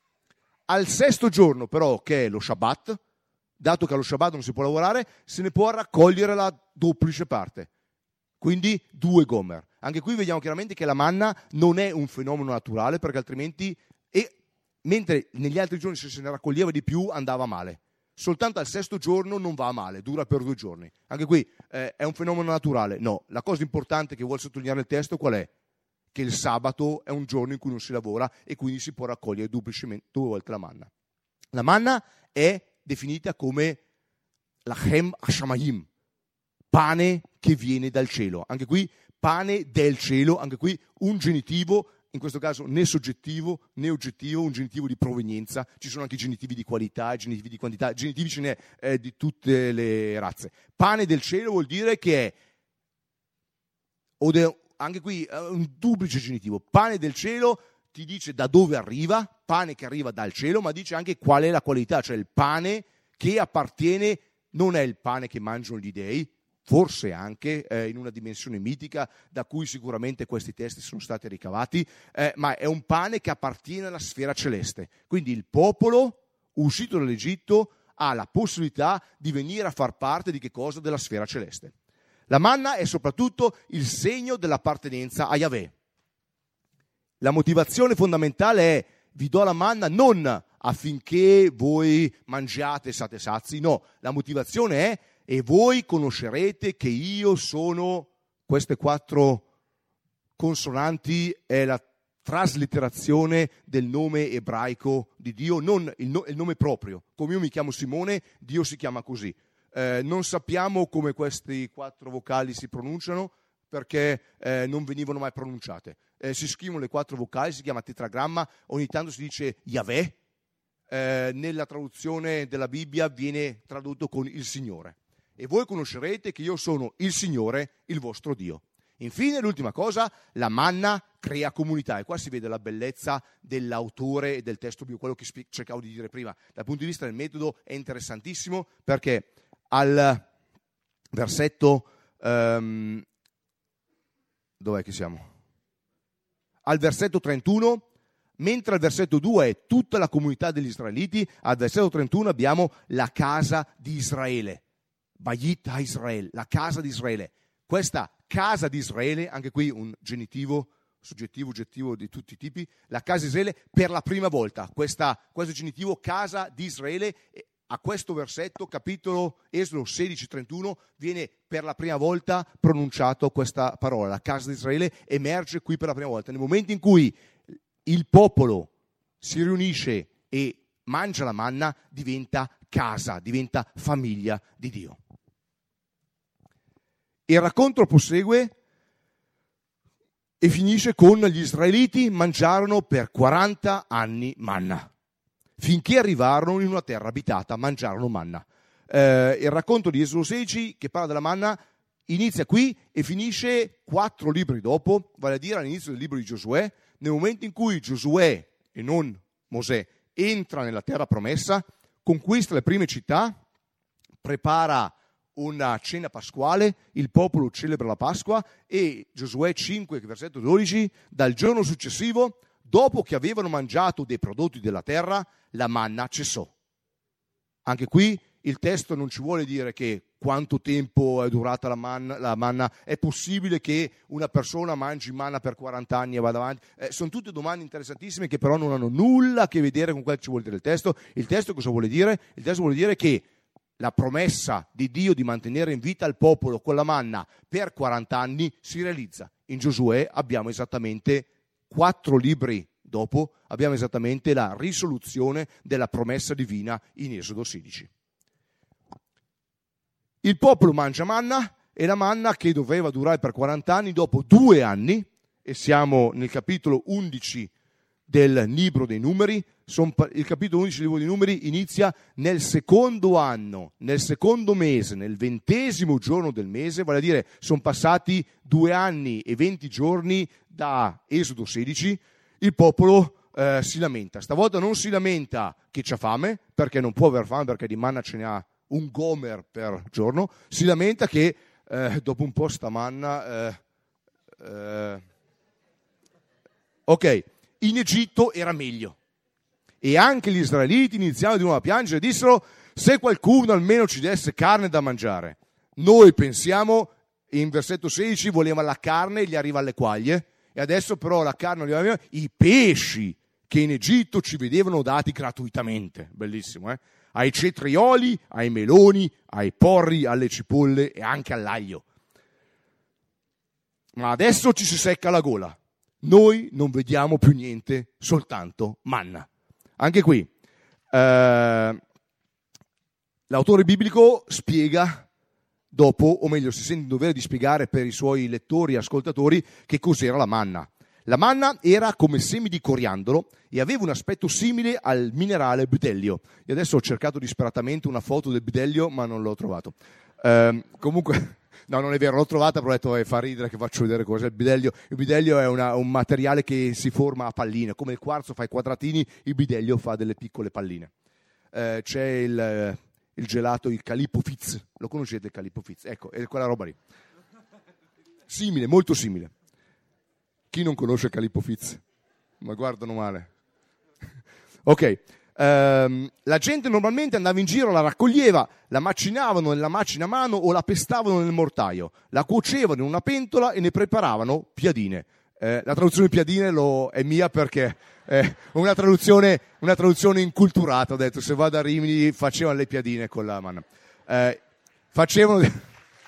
Al sesto giorno però, che è lo Shabbat, dato che allo Shabbat non si può lavorare, se ne può raccogliere la duplice parte, quindi due gomer. Anche qui vediamo chiaramente che la manna non è un fenomeno naturale, perché altrimenti, e mentre negli altri giorni se se ne raccoglieva di più andava male, soltanto al sesto giorno non va male, dura per due giorni. Anche qui eh, è un fenomeno naturale? No. La cosa importante che vuol sottolineare il testo qual è? Che il sabato è un giorno in cui non si lavora e quindi si può raccogliere duplicemente due volte la manna. La manna è definita come lachem hashamayim, pane che viene dal cielo. Anche qui pane del cielo, anche qui un genitivo, in questo caso né soggettivo né oggettivo, un genitivo di provenienza. Ci sono anche genitivi di qualità, genitivi di quantità, genitivi ce n'è eh, di tutte le razze. Pane del cielo vuol dire che è, o de, anche qui un duplice genitivo, pane del cielo ti dice da dove arriva, pane che arriva dal cielo, ma dice anche qual è la qualità, cioè il pane che appartiene, non è il pane che mangiano gli dei, forse anche eh, in una dimensione mitica da cui sicuramente questi testi sono stati ricavati, eh, ma è un pane che appartiene alla sfera celeste. Quindi il popolo uscito dall'Egitto ha la possibilità di venire a far parte di che cosa? Della sfera celeste. La manna è soprattutto il segno dell'appartenenza a Yahweh. La motivazione fondamentale è: vi do la manna non affinché voi mangiate e siate sazi, no, la motivazione è: e voi conoscerete che io sono, queste quattro consonanti è la traslitterazione del nome ebraico di Dio, non il, no, il nome proprio. Come io mi chiamo Simone, Dio si chiama così. Eh, non sappiamo come questi quattro vocali si pronunciano, perché eh, non venivano mai pronunciate. Eh, si scrivono le quattro vocali, si chiama tetragramma, ogni tanto si dice Yahweh, eh, nella traduzione della Bibbia viene tradotto con il Signore. E voi conoscerete che io sono il Signore, il vostro Dio. Infine, l'ultima cosa, la manna crea comunità. E qua si vede la bellezza dell'autore e del testo biblico, quello che spi- cercavo di dire prima. Dal punto di vista del metodo è interessantissimo, perché al versetto... Um, dov'è che siamo? Al versetto trentuno, mentre al versetto due è tutta la comunità degli israeliti, al versetto trentuno abbiamo la casa di Israele. Bayit HaIsrael, la casa di Israele. Questa casa di Israele, anche qui un genitivo, soggettivo, oggettivo di tutti i tipi, la casa di Israele per la prima volta. Questa, questo genitivo casa di Israele, a questo versetto, capitolo Esodo sedici trentuno, viene per la prima volta pronunciato questa parola. La casa di Israele emerge qui per la prima volta. Nel momento in cui il popolo si riunisce e mangia la manna, diventa casa, diventa famiglia di Dio. Il racconto prosegue e finisce con: gli israeliti mangiarono per quaranta anni manna, finché arrivarono in una terra abitata, mangiarono manna. Eh, il racconto di Esodo sedici, che parla della manna, inizia qui e finisce quattro libri dopo, vale a dire all'inizio del libro di Giosuè, nel momento in cui Giosuè, e non Mosè, entra nella terra promessa, conquista le prime città, prepara una cena pasquale, il popolo celebra la Pasqua e Giosuè cinque, versetto dodici, dal giorno successivo, dopo che avevano mangiato dei prodotti della terra, la manna cessò. Anche qui il testo non ci vuole dire che quanto tempo è durata la manna, la manna. È possibile che una persona mangi manna per quaranta anni e vada avanti? Eh, sono tutte domande interessantissime che però non hanno nulla a che vedere con quello che ci vuole dire il testo. Il testo cosa vuole dire? Il testo vuole dire che la promessa di Dio di mantenere in vita il popolo con la manna per quaranta anni si realizza. In Giosuè abbiamo esattamente quattro libri dopo, abbiamo esattamente la risoluzione della promessa divina in Esodo sedici. Il popolo mangia manna e la manna, che doveva durare per quaranta anni, dopo due anni, e siamo nel capitolo undici del libro dei numeri, il capitolo undici del libro dei numeri inizia nel secondo anno, nel secondo mese, nel ventesimo giorno del mese, vale a dire sono passati due anni e venti giorni da Esodo sedici, il popolo eh, si lamenta. Stavolta non si lamenta che c'ha fame, perché non può aver fame, perché di manna ce ne ha un gomer per giorno, si lamenta che eh, dopo un po' sta manna... Eh, eh, ok, in Egitto era meglio. E anche gli israeliti iniziarono di nuovo a piangere e dissero: se qualcuno almeno ci desse carne da mangiare. Noi pensiamo, in versetto sedici, voleva la carne, gli arriva alle quaglie, e adesso però la carne non gli arriva, i pesci che in Egitto ci vedevano dati gratuitamente. Bellissimo, eh? Ai cetrioli, ai meloni, ai porri, alle cipolle e anche all'aglio. Ma adesso ci si secca la gola. Noi non vediamo più niente, soltanto manna. Anche qui, eh, l'autore biblico spiega dopo, o meglio si sente in dovere di spiegare per i suoi lettori e ascoltatori che cos'era la manna. La manna era come semi di coriandolo e aveva un aspetto simile al minerale bdelio. E adesso ho cercato disperatamente una foto del bdelio, ma non l'ho trovato. Eh, comunque, no, non è vero, l'ho trovata, però ho detto eh, fa ridere che faccio vedere cos'è il bdelio. Il bdelio è una, un materiale che si forma a palline, come il quarzo fa i quadratini, il bdelio fa delle piccole palline. Eh, c'è il, il gelato, il Calippo Fizz, lo conoscete il Calippo Fizz? Ecco, è quella roba lì. Simile, molto simile. Chi non conosce Calippo Fizz? Ma guardano male. Ok, ehm, la gente normalmente andava in giro, la raccoglieva, la macinavano nella macina a mano o la pestavano nel mortaio, la cuocevano in una pentola e ne preparavano piadine. Eh, la traduzione piadine lo, è mia perché è una traduzione, una traduzione inculturata, ho detto, se vado a Rimini facevano le piadine con la manna. Eh, facevano...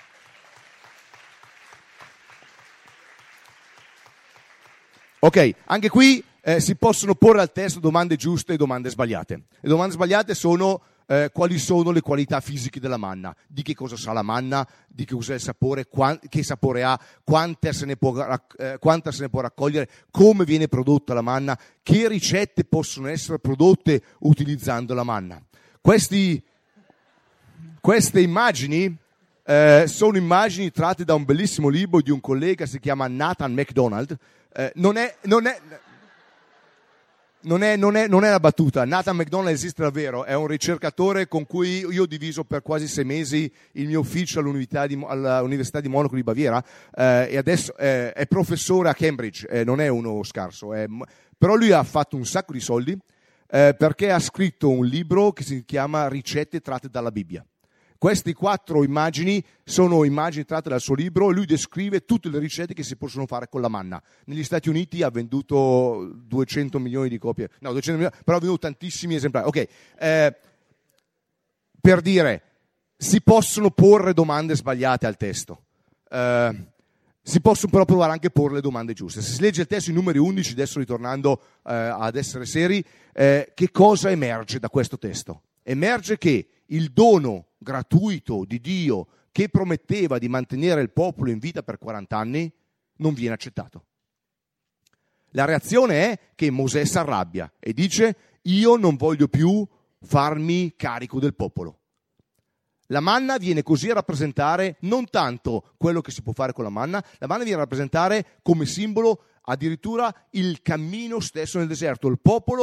Ok, anche qui eh, si possono porre al testo domande giuste e domande sbagliate. Le domande sbagliate sono eh, quali sono le qualità fisiche della manna, di che cosa sa la manna, di che cos'è il sapore, qua, che sapore ha, quanta se, ne può, eh, quanta se ne può raccogliere, come viene prodotta la manna, che ricette possono essere prodotte utilizzando la manna. Questi, queste immagini eh, sono immagini tratte da un bellissimo libro di un collega, si chiama Nathan MacDonald. Eh, non è, non è, non è, non è, non è una battuta. Nathan MacDonald esiste davvero, è un ricercatore con cui io ho diviso per quasi sei mesi il mio ufficio all'Università di, all'Università di Monaco di Baviera eh, e adesso eh, è professore a Cambridge, eh, non è uno scarso, è, però lui ha fatto un sacco di soldi eh, perché ha scritto un libro che si chiama Ricette tratte dalla Bibbia. Queste quattro immagini sono immagini tratte dal suo libro e lui descrive tutte le ricette che si possono fare con la manna. Negli Stati Uniti ha venduto duecento milioni di copie, no, duecento milioni, però ha venduto tantissimi esemplari. Ok, eh, per dire, si possono porre domande sbagliate al testo, eh, si possono però provare anche a porre le domande giuste. Se si legge il testo in numeri undici, adesso ritornando eh, ad essere seri, eh, che cosa emerge da questo testo? Emerge che il dono gratuito di Dio che prometteva di mantenere il popolo in vita per quaranta anni non viene accettato. La reazione è che Mosè si arrabbia e dice: io non voglio più farmi carico del popolo. La manna viene così a rappresentare non tanto quello che si può fare con la manna, la manna viene a rappresentare come simbolo addirittura il cammino stesso nel deserto, il popolo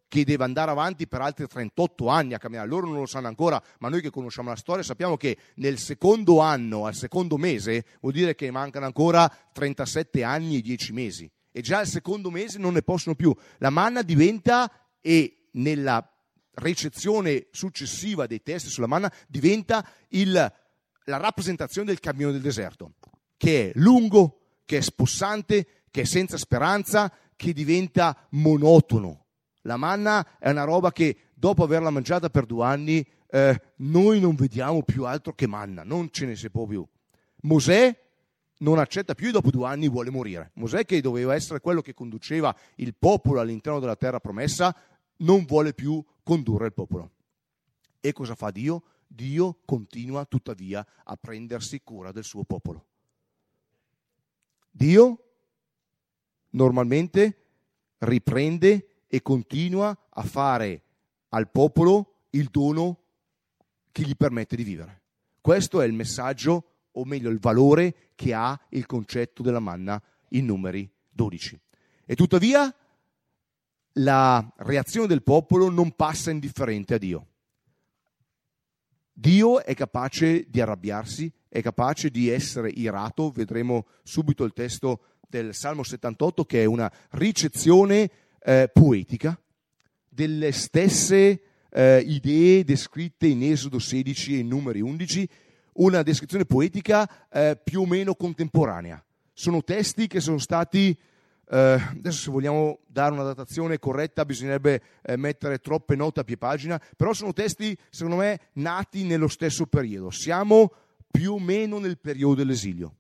che deve andare avanti per altri trentotto anni a camminare. Loro non lo sanno ancora, ma noi che conosciamo la storia sappiamo che nel secondo anno, al secondo mese, vuol dire che mancano ancora trentasette anni e dieci mesi. E già al secondo mese non ne possono più. La manna diventa, e nella ricezione successiva dei testi sulla manna, diventa il, la rappresentazione del cammino del deserto, che è lungo, che è spossante, che è senza speranza, che diventa monotono. La manna è una roba che dopo averla mangiata per due anni eh, noi non vediamo più altro che manna, non ce ne si può più. Mosè non accetta più e dopo due anni vuole morire. Mosè, che doveva essere quello che conduceva il popolo all'interno della terra promessa, non vuole più condurre il popolo. E cosa fa Dio? Dio continua tuttavia a prendersi cura del suo popolo. Dio normalmente riprende e continua a fare al popolo il dono che gli permette di vivere. Questo è il messaggio, o meglio il valore che ha il concetto della manna in Numeri dodici. E tuttavia la reazione del popolo non passa indifferente a Dio. Dio è capace di arrabbiarsi, è capace di essere irato. Vedremo subito il testo del Salmo settantotto, che è una ricezione eh, poetica delle stesse eh, idee descritte in Esodo sedici e in Numeri undici, una descrizione poetica eh, più o meno contemporanea. Sono testi che sono stati, eh, adesso se vogliamo dare una datazione corretta bisognerebbe eh, mettere troppe note a pie pagina, però sono testi secondo me nati nello stesso periodo. Siamo più o meno nel periodo dell'esilio.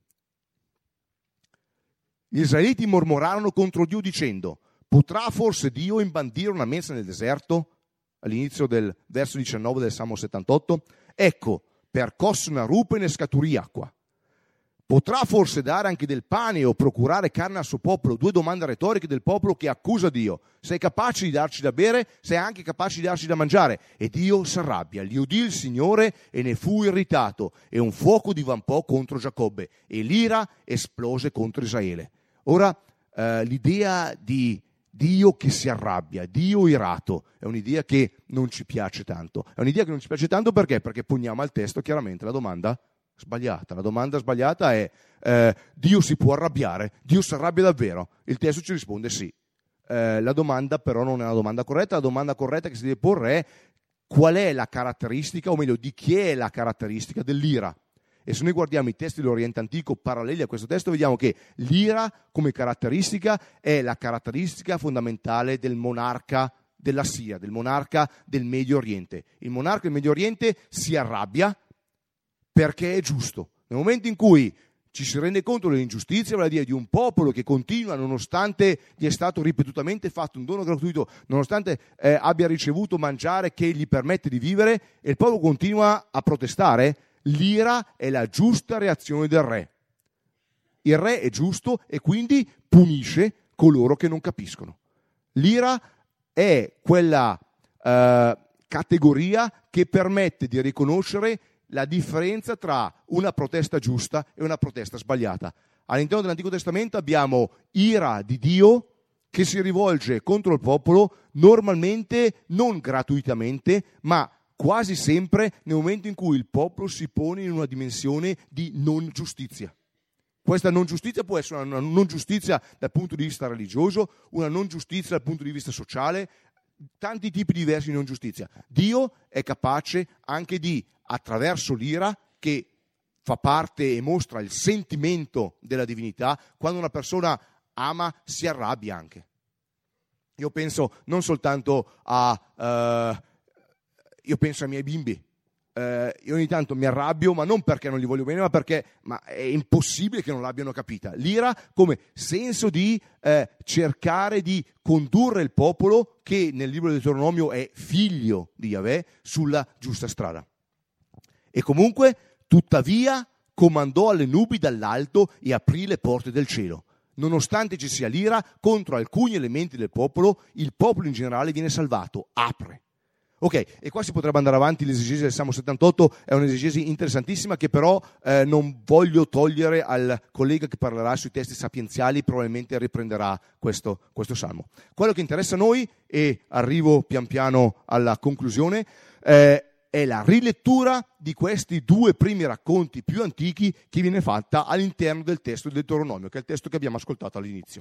Gli israeliti mormorarono contro Dio dicendo: potrà forse Dio imbandire una mensa nel deserto? All'inizio del verso diciannove del Salmo settantotto. Ecco, percosse una rupe e ne scaturì acqua. Potrà forse dare anche del pane o procurare carne al suo popolo? Due domande retoriche del popolo che accusa Dio. Sei capace di darci da bere? Sei anche capace di darci da mangiare? E Dio si arrabbia, gli udì il Signore e ne fu irritato, e un fuoco divampò contro Giacobbe, e l'ira esplose contro Israele. Ora, eh, l'idea di Dio che si arrabbia, Dio irato, è un'idea che non ci piace tanto. È un'idea che non ci piace tanto perché? Perché poniamo al testo chiaramente la domanda sbagliata. La domanda sbagliata è eh, Dio si può arrabbiare? Dio si arrabbia davvero? Il testo ci risponde sì. Eh, la domanda però non è una domanda corretta. La domanda corretta che si deve porre è: qual è la caratteristica, o meglio di chi è la caratteristica dell'ira? E se noi guardiamo i testi dell'Oriente Antico paralleli a questo testo, vediamo che l'ira come caratteristica è la caratteristica fondamentale del monarca della Siria, del monarca del Medio Oriente. Il monarca del Medio Oriente si arrabbia perché è giusto. Nel momento in cui ci si rende conto dell'ingiustizia, vale a dire di un popolo che continua, nonostante gli è stato ripetutamente fatto un dono gratuito, nonostante eh, abbia ricevuto mangiare che gli permette di vivere, e il popolo continua a protestare, l'ira è la giusta reazione del re. Il re è giusto e quindi punisce coloro che non capiscono. L'ira è quella eh, categoria che permette di riconoscere la differenza tra una protesta giusta e una protesta sbagliata. All'interno dell'Antico Testamento abbiamo ira di Dio che si rivolge contro il popolo, normalmente non gratuitamente, ma quasi sempre nel momento in cui il popolo si pone in una dimensione di non giustizia. Questa non giustizia può essere una non giustizia dal punto di vista religioso, una non giustizia dal punto di vista sociale, tanti tipi diversi di non giustizia. Dio è capace anche di, attraverso l'ira, che fa parte e mostra il sentimento della divinità, quando una persona ama si arrabbia anche. Io penso non soltanto a... Uh, io penso ai miei bimbi. Uh, io ogni tanto mi arrabbio, ma non perché non li voglio bene, ma perché ma è impossibile che non l'abbiano capita. L'ira come senso di eh, cercare di condurre il popolo, che nel libro del Deuteronomio è figlio di Yahweh, sulla giusta strada. E comunque, tuttavia, comandò alle nubi dall'alto e aprì le porte del cielo. Nonostante ci sia l'ira contro alcuni elementi del popolo, il popolo in generale viene salvato, apre. Ok, e qua si potrebbe andare avanti, l'esegesi del Salmo settantotto è un'esegesi interessantissima che però eh, non voglio togliere al collega che parlerà sui testi sapienziali, probabilmente riprenderà questo, questo Salmo. Quello che interessa a noi, e arrivo pian piano alla conclusione, eh, è la rilettura di questi due primi racconti più antichi che viene fatta all'interno del testo del Deuteronomio, che è il testo che abbiamo ascoltato all'inizio.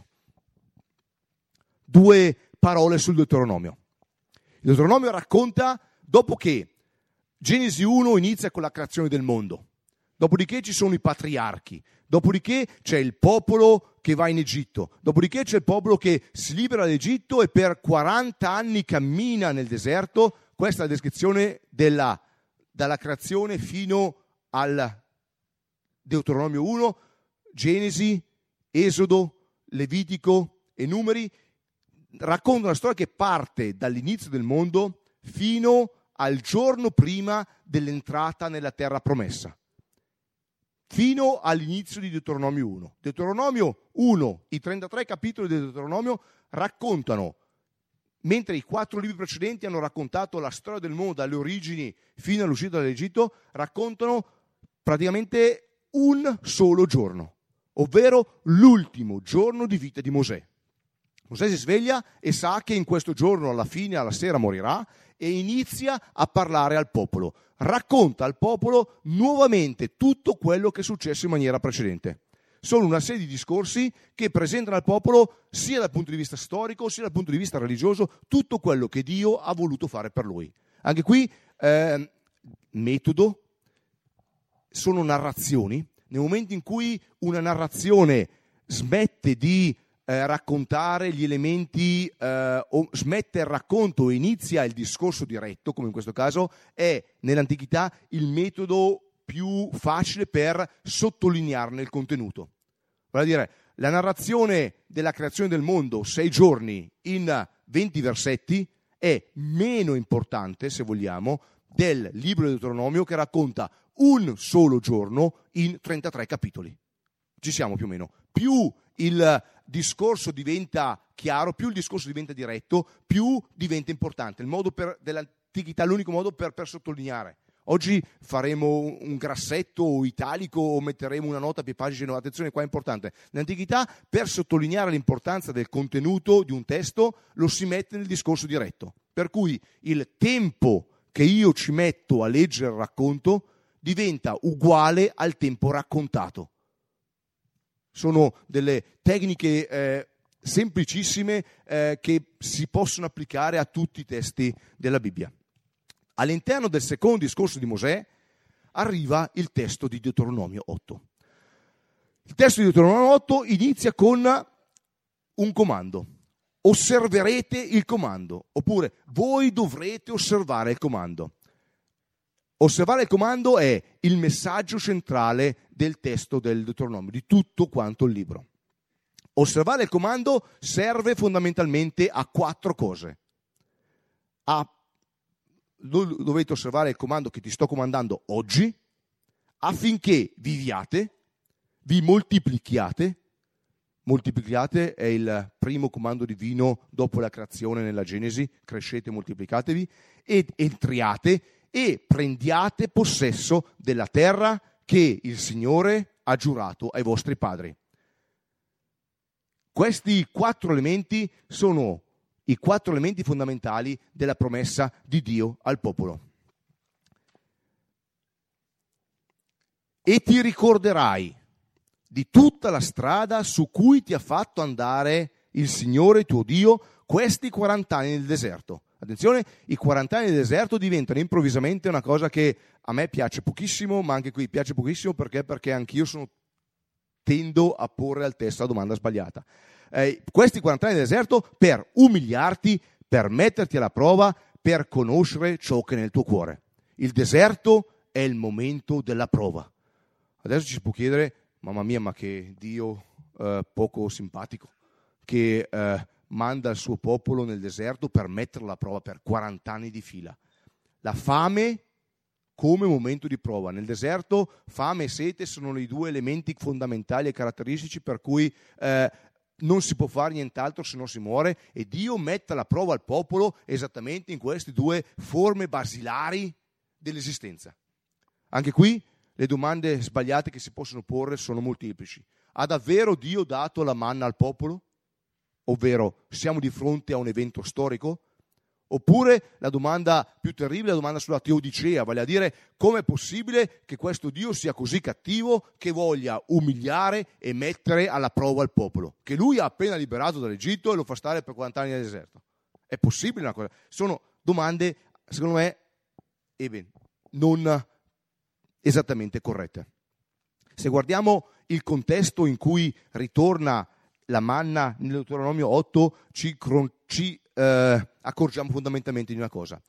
Due parole sul Deuteronomio. Il Deuteronomio racconta dopo che Genesi uno inizia con la creazione del mondo, dopodiché ci sono i patriarchi, dopodiché c'è il popolo che va in Egitto, dopodiché c'è il popolo che si libera dall'Egitto e per quaranta anni cammina nel deserto. Questa è la descrizione della, dalla creazione fino al Deuteronomio uno, Genesi, Esodo, Levitico e Numeri. Racconta una storia che parte dall'inizio del mondo fino al giorno prima dell'entrata nella terra promessa, fino all'inizio di Deuteronomio uno. Deuteronomio uno, i trentatré capitoli del Deuteronomio raccontano, mentre i quattro libri precedenti hanno raccontato la storia del mondo dalle origini fino all'uscita dall'Egitto, raccontano praticamente un solo giorno, ovvero l'ultimo giorno di vita di Mosè. Mosè si sveglia e sa che in questo giorno, alla fine, alla sera, morirà e inizia a parlare al popolo. Racconta al popolo nuovamente tutto quello che è successo in maniera precedente. Sono una serie di discorsi che presentano al popolo, sia dal punto di vista storico, sia dal punto di vista religioso, tutto quello che Dio ha voluto fare per lui. Anche qui, eh, metodo, sono narrazioni. Nel momento in cui una narrazione smette di Eh, raccontare gli elementi eh, o smette il racconto e inizia il discorso diretto, come in questo caso, è nell'antichità il metodo più facile per sottolinearne il contenuto. Vuol dire, la narrazione della creazione del mondo, sei giorni in venti versetti, è meno importante, se vogliamo, del libro del Deuteronomio che racconta un solo giorno in trentatré capitoli. Ci siamo più o meno. Più il discorso diventa chiaro, più il discorso diventa diretto, più diventa importante. Il modo per, dell'antichità, l'unico modo per, per sottolineare. Oggi faremo un grassetto o italico o metteremo una nota più pagine. Attenzione, qua è importante. Nell'antichità, per sottolineare l'importanza del contenuto di un testo, lo si mette nel discorso diretto. Per cui il tempo che io ci metto a leggere il racconto diventa uguale al tempo raccontato. Sono delle tecniche eh, semplicissime eh, che si possono applicare a tutti i testi della Bibbia. All'interno del secondo discorso di Mosè arriva il testo di Deuteronomio otto. Il testo di Deuteronomio otto inizia con un comando. Osserverete il comando, oppure voi dovrete osservare il comando. Osservare il comando è il messaggio centrale del testo del Deuteronomio, di tutto quanto il libro. Osservare il comando serve fondamentalmente a quattro cose. A, dovete osservare il comando che ti sto comandando oggi, affinché viviate, vi moltiplichiate. Moltiplichiate è il primo comando divino dopo la creazione nella Genesi, crescete e moltiplicatevi, ed entriate e prendiate possesso della terra che il Signore ha giurato ai vostri padri. Questi quattro elementi sono i quattro elementi fondamentali della promessa di Dio al popolo. E ti ricorderai di tutta la strada su cui ti ha fatto andare il Signore tuo Dio questi quaranta anni nel deserto. Attenzione, i quaranta anni nel deserto diventano improvvisamente una cosa che a me piace pochissimo, ma anche qui piace pochissimo perché, perché anch'io sono, tendo a porre al testo la domanda sbagliata. Eh, questi quaranta anni nel deserto per umiliarti, per metterti alla prova, per conoscere ciò che è nel tuo cuore. Il deserto è il momento della prova. Adesso ci si può chiedere, mamma mia, ma che Dio eh, poco simpatico, che eh, manda il suo popolo nel deserto per metterlo alla prova per quaranta anni di fila. La fame come momento di prova. Nel deserto fame e sete sono i due elementi fondamentali e caratteristici per cui eh, non si può fare nient'altro se non si muore, e Dio mette alla prova il popolo esattamente in queste due forme basilari dell'esistenza. Anche qui le domande sbagliate che si possono porre sono molteplici. Ha davvero Dio dato la manna al popolo? Ovvero, siamo di fronte a un evento storico? Oppure la domanda più terribile, la domanda sulla teodicea, vale a dire come è possibile che questo Dio sia così cattivo che voglia umiliare e mettere alla prova il popolo, che lui ha appena liberato dall'Egitto e lo fa stare per quaranta anni nel deserto. È possibile una cosa? Sono domande, secondo me, eh, non esattamente corrette. Se guardiamo il contesto in cui ritorna la manna nel Deuteronomio otto, ci, ci eh, accorgiamo fondamentalmente di una cosa.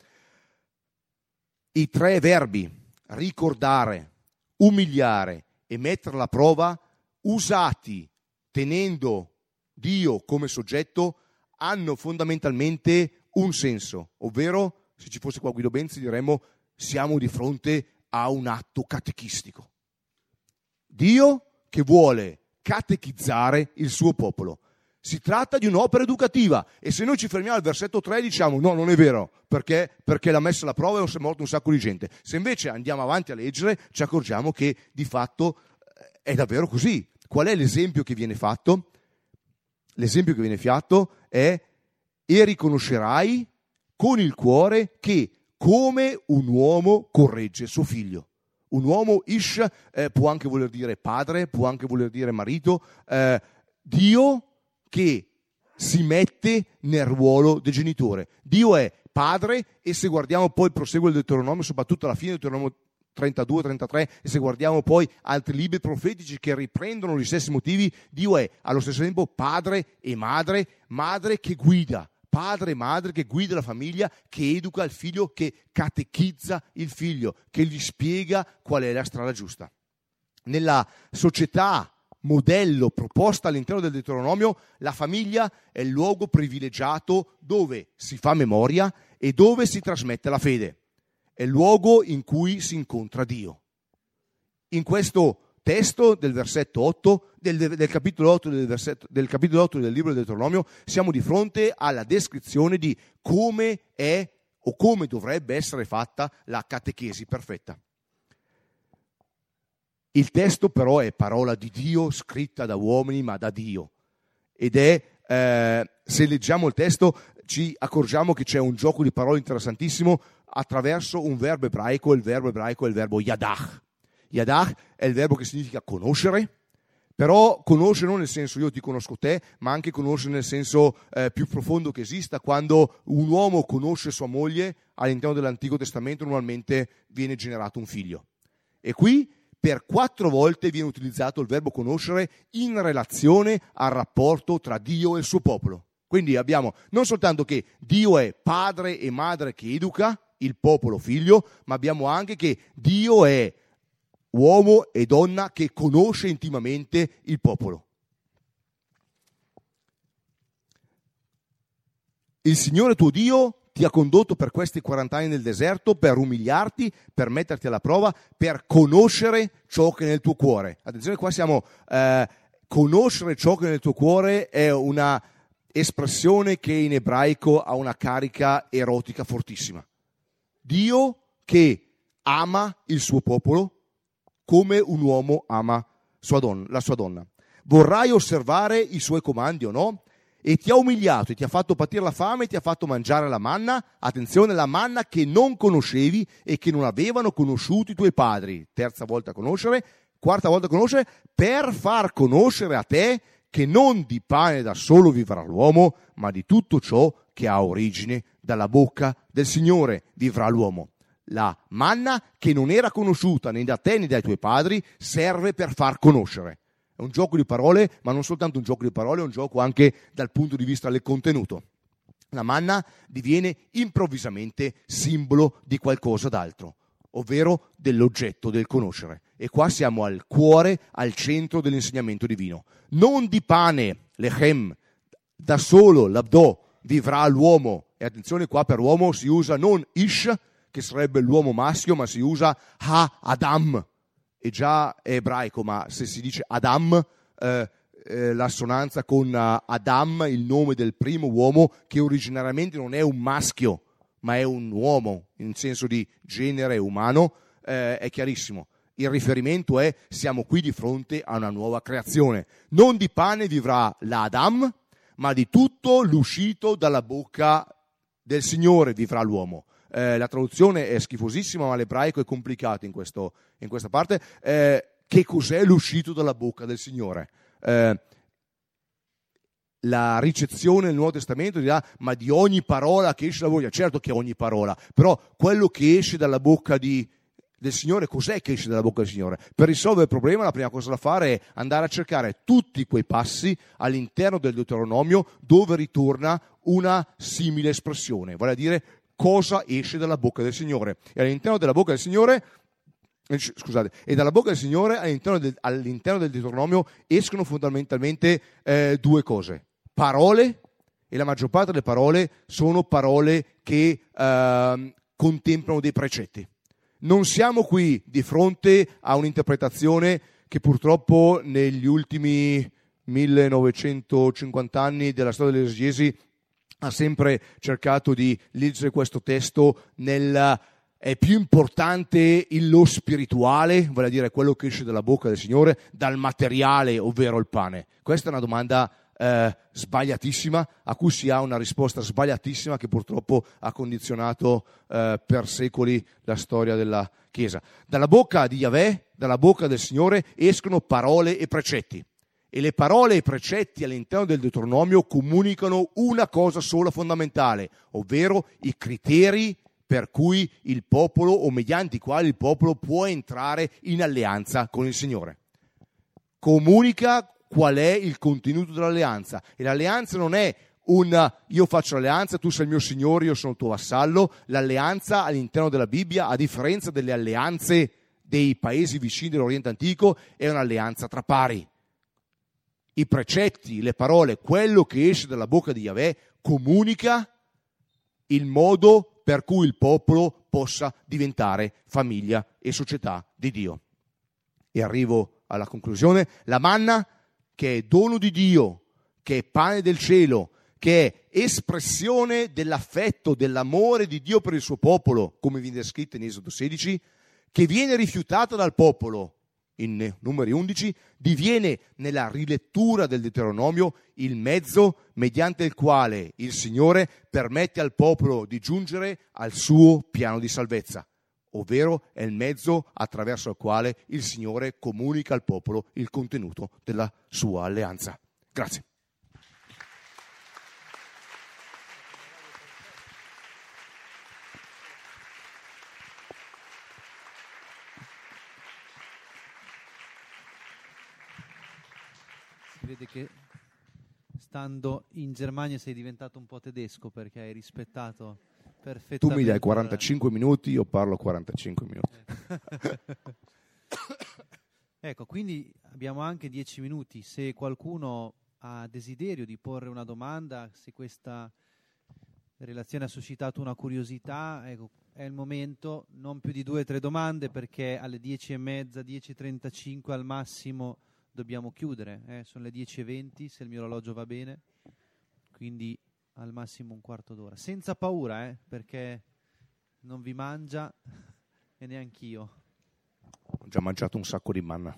I tre verbi ricordare, umiliare e mettere alla prova, usati tenendo Dio come soggetto, hanno fondamentalmente un senso, ovvero, se ci fosse qua Guido Benzi, diremmo siamo di fronte a un atto catechistico. Dio che vuole catechizzare il suo popolo. Si tratta di un'opera educativa, e se noi ci fermiamo al versetto tre diciamo no, non è vero, perché, perché l'ha messa alla prova e si è morto un sacco di gente. Se invece andiamo avanti a leggere ci accorgiamo che di fatto è davvero così. Qual è l'esempio che viene fatto? L'esempio che viene fatto è: e riconoscerai con il cuore che come un uomo corregge suo figlio. Un uomo, Ish, eh, può anche voler dire padre, può anche voler dire marito, eh, Dio che si mette nel ruolo del genitore. Dio è padre, e se guardiamo poi il proseguo del Deuteronomio, soprattutto alla fine del Deuteronomio trentadue trentatré, e se guardiamo poi altri libri profetici che riprendono gli stessi motivi, Dio è allo stesso tempo padre e madre, madre che guida, padre e madre che guida la famiglia, che educa il figlio, che catechizza il figlio, che gli spiega qual è la strada giusta. Nella società modello proposta all'interno del Deuteronomio, la famiglia è il luogo privilegiato dove si fa memoria e dove si trasmette la fede. È il luogo in cui si incontra Dio. In questo testo del versetto otto, del, del, capitolo otto del, versetto, del capitolo otto del libro del Deuteronomio, siamo di fronte alla descrizione di come è o come dovrebbe essere fatta la catechesi perfetta. Il testo però è parola di Dio, scritta da uomini ma da Dio, ed è, eh, se leggiamo il testo ci accorgiamo che c'è un gioco di parole interessantissimo attraverso un verbo ebraico. Il verbo ebraico è il verbo yadach. Yadach è il verbo che significa conoscere, però conoscere non nel senso io ti conosco te, ma anche conoscere nel senso eh, più profondo che esista. Quando un uomo conosce sua moglie, all'interno dell'Antico Testamento normalmente viene generato un figlio. E qui per quattro volte viene utilizzato il verbo conoscere in relazione al rapporto tra Dio e il suo popolo. Quindi abbiamo non soltanto che Dio è padre e madre che educa il popolo figlio, ma abbiamo anche che Dio è uomo e donna che conosce intimamente il popolo. Il Signore tuo Dio ti ha condotto per questi quaranta anni nel deserto per umiliarti, per metterti alla prova, per conoscere ciò che è nel tuo cuore. Attenzione, qua siamo eh, conoscere ciò che è nel tuo cuore è una espressione che in ebraico ha una carica erotica fortissima. Dio che ama il suo popolo come un uomo ama sua donna, la sua donna. Vorrai osservare i suoi comandi o no? E ti ha umiliato e ti ha fatto patire la fame e ti ha fatto mangiare la manna, attenzione, la manna che non conoscevi e che non avevano conosciuto i tuoi padri. Terza volta conoscere, quarta volta conoscere, per far conoscere a te che non di pane da solo vivrà l'uomo, ma di tutto ciò che ha origine dalla bocca del Signore vivrà l'uomo. La manna che non era conosciuta né da te né dai tuoi padri serve per far conoscere. È un gioco di parole, ma non soltanto un gioco di parole, è un gioco anche dal punto di vista del contenuto. La manna diviene improvvisamente simbolo di qualcosa d'altro, ovvero dell'oggetto del conoscere. E qua siamo al cuore, al centro dell'insegnamento divino. Non di pane, lechem, da solo, l'abdo, vivrà l'uomo. E attenzione, qua per uomo si usa non ish, che sarebbe l'uomo maschio, ma si usa ha-adam. E già è ebraico, ma se si dice Adam, eh, eh, l'assonanza con uh, Adam, il nome del primo uomo, che originariamente non è un maschio, ma è un uomo, in senso di genere umano, eh, è chiarissimo. Il riferimento è: siamo qui di fronte a una nuova creazione. Non di pane vivrà l'Adam, ma di tutto l'uscito dalla bocca del Signore vivrà l'uomo. Eh, la traduzione è schifosissima, ma l'ebraico è complicato in, questo, in questa parte. Eh, che cos'è l'uscito dalla bocca del Signore? Eh, la ricezione nel Nuovo Testamento dirà: ma di ogni parola che esce dalla bocca, certo che ogni parola, però quello che esce dalla bocca di del Signore, cos'è che esce dalla bocca del Signore? Per risolvere il problema la prima cosa da fare è andare a cercare tutti quei passi all'interno del Deuteronomio dove ritorna una simile espressione, vale a dire cosa esce dalla bocca del Signore. E all'interno della bocca del Signore, eh, scusate, e dalla bocca del Signore all'interno del, all'interno del Deuteronomio escono fondamentalmente eh, due cose: parole, e la maggior parte delle parole sono parole che eh, contemplano dei precetti. Non siamo qui di fronte a un'interpretazione che purtroppo negli ultimi millenovecentocinquanta anni della storia dell'esegesi ha sempre cercato di leggere questo testo nel è più importante il lo spirituale, vale a dire quello che esce dalla bocca del Signore, dal materiale, ovvero il pane. Questa è una domanda Eh, sbagliatissima, a cui si ha una risposta sbagliatissima che purtroppo ha condizionato eh, per secoli la storia della Chiesa. Dalla bocca di Yahweh, dalla bocca del Signore, escono parole e precetti, e le parole e i precetti all'interno del Deuteronomio comunicano una cosa sola fondamentale, ovvero i criteri per cui il popolo, o mediante i quali il popolo può entrare in alleanza con il Signore. Comunica qual è il contenuto dell'alleanza, e l'alleanza non è un io faccio l'alleanza, tu sei il mio signore, io sono il tuo vassallo. L'alleanza all'interno della Bibbia, a differenza delle alleanze dei paesi vicini dell'Oriente Antico, è un'alleanza tra pari. I precetti, le parole, quello che esce dalla bocca di Yahweh comunica il modo per cui il popolo possa diventare famiglia e società di Dio. E arrivo alla conclusione: la manna, che è dono di Dio, che è pane del cielo, che è espressione dell'affetto, dell'amore di Dio per il suo popolo, come viene scritto in Esodo sedici, che viene rifiutata dal popolo in Numeri undici, diviene nella rilettura del Deuteronomio il mezzo mediante il quale il Signore permette al popolo di giungere al suo piano di salvezza, ovvero è il mezzo attraverso il quale il Signore comunica al popolo il contenuto della sua alleanza. Grazie. Si vede che stando in Germania sei diventato un po' tedesco, perché hai rispettato perfettamente. Tu mi dai quarantacinque minuti, io parlo quarantacinque minuti. Ecco, quindi abbiamo anche dieci minuti. Se qualcuno ha desiderio di porre una domanda, se questa relazione ha suscitato una curiosità, ecco, è il momento. Non più di due o tre domande, perché alle dieci e mezza, dieci e trentacinque al massimo dobbiamo chiudere. Eh? Sono le dieci e venti, se il mio orologio va bene. Quindi al massimo un quarto d'ora, senza paura, eh, perché non vi mangia e neanch'io. Ho già mangiato un sacco di manna.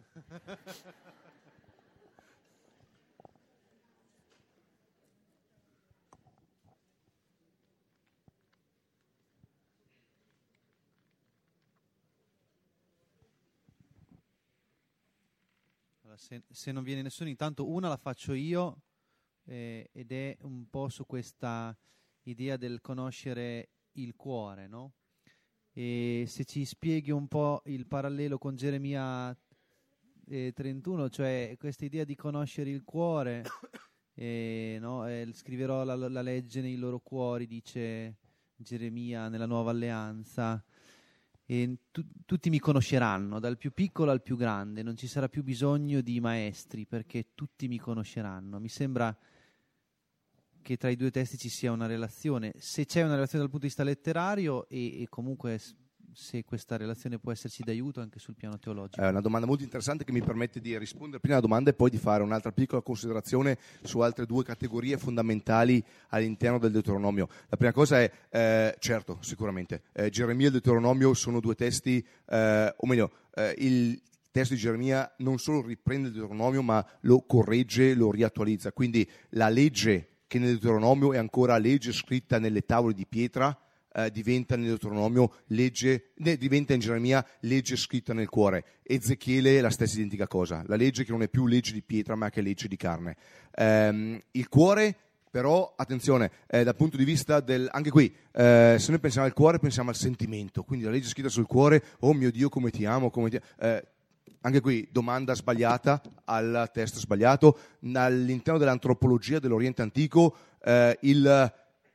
Allora, se, se non viene nessuno, intanto una la faccio io. Eh, ed è un po' su questa idea del conoscere il cuore, no? E se ci spieghi un po' il parallelo con Geremia eh, trentuno, cioè questa idea di conoscere il cuore, eh, no? eh, scriverò la, la legge nei loro cuori, dice Geremia nella Nuova Alleanza, e tu, tutti mi conosceranno, dal più piccolo al più grande, non ci sarà più bisogno di maestri, perché tutti mi conosceranno. Mi sembra che tra i due testi ci sia una relazione. Se c'è una relazione dal punto di vista letterario, e, e comunque se questa relazione può esserci d'aiuto anche sul piano teologico. È una domanda molto interessante che mi permette di rispondere prima alla domanda e poi di fare un'altra piccola considerazione su altre due categorie fondamentali all'interno del Deuteronomio. La prima cosa è, eh, certo, sicuramente, eh, Geremia e Deuteronomio sono due testi, eh, o meglio, eh, il testo di Geremia non solo riprende il Deuteronomio ma lo corregge, lo riattualizza, quindi la legge che nel Deuteronomio è ancora legge scritta nelle tavole di pietra, Eh, diventa nel Deuteronomio legge, ne, diventa in Geremia legge scritta nel cuore. Ezechiele la stessa identica cosa, la legge che non è più legge di pietra ma che è legge di carne. Ehm, il cuore però, attenzione, eh, dal punto di vista del, anche qui, eh, se noi pensiamo al cuore pensiamo al sentimento, quindi la legge scritta sul cuore, oh mio Dio come ti amo, come ti... Eh, anche qui domanda sbagliata al testo sbagliato. All'interno dell'antropologia dell'Oriente Antico eh, il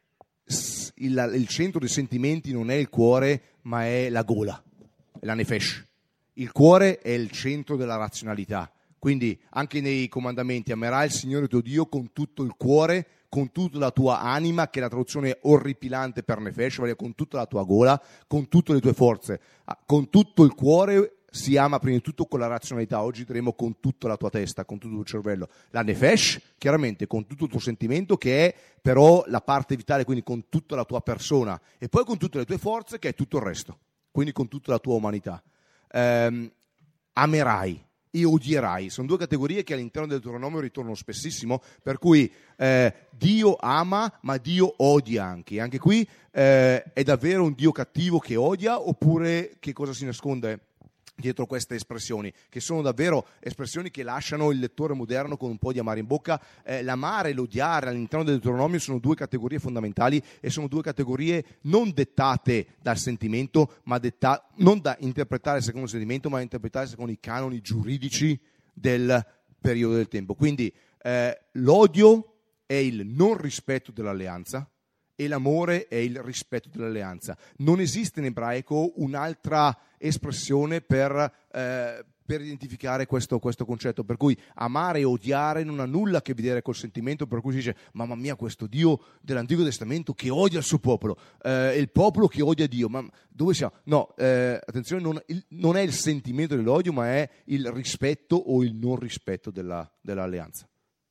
Il, il centro dei sentimenti non è il cuore ma è la gola, è la nefesh. Il cuore è il centro della razionalità, quindi anche nei comandamenti amerai il Signore tuo Dio con tutto il cuore, con tutta la tua anima, che è la traduzione orripilante per nefesh, vale con tutta la tua gola, con tutte le tue forze, con tutto il cuore. Si ama prima di tutto con la razionalità, oggi diremo con tutta la tua testa, con tutto il tuo cervello. La nefesh, chiaramente, con tutto il tuo sentimento, che è però la parte vitale, quindi con tutta la tua persona, e poi con tutte le tue forze, che è tutto il resto, quindi con tutta la tua umanità. Ehm, amerai e odierai, sono due categorie che all'interno del Deuteronomio ritornano spessissimo, per cui eh, Dio ama, ma Dio odia anche. Anche qui eh, è davvero un Dio cattivo che odia, oppure che cosa si nasconde dietro queste espressioni, che sono davvero espressioni che lasciano il lettore moderno con un po' di amaro in bocca? Eh, l'amare e l'odiare all'interno del Deuteronomio sono due categorie fondamentali e sono due categorie non dettate dal sentimento, ma detta, non da interpretare secondo il sentimento, ma da interpretare secondo i canoni giuridici del periodo del tempo. Quindi eh, l'odio è il non rispetto dell'alleanza e l'amore è il rispetto dell'alleanza. Non esiste in ebraico un'altra espressione per, eh, per identificare questo, questo concetto, per cui amare e odiare non ha nulla a che vedere col sentimento, per cui si dice mamma mia questo Dio dell'Antico Testamento che odia il suo popolo, eh, il popolo che odia Dio, ma dove siamo? No, eh, attenzione, non, il, non è il sentimento dell'odio ma è il rispetto o il non rispetto della, dell'alleanza.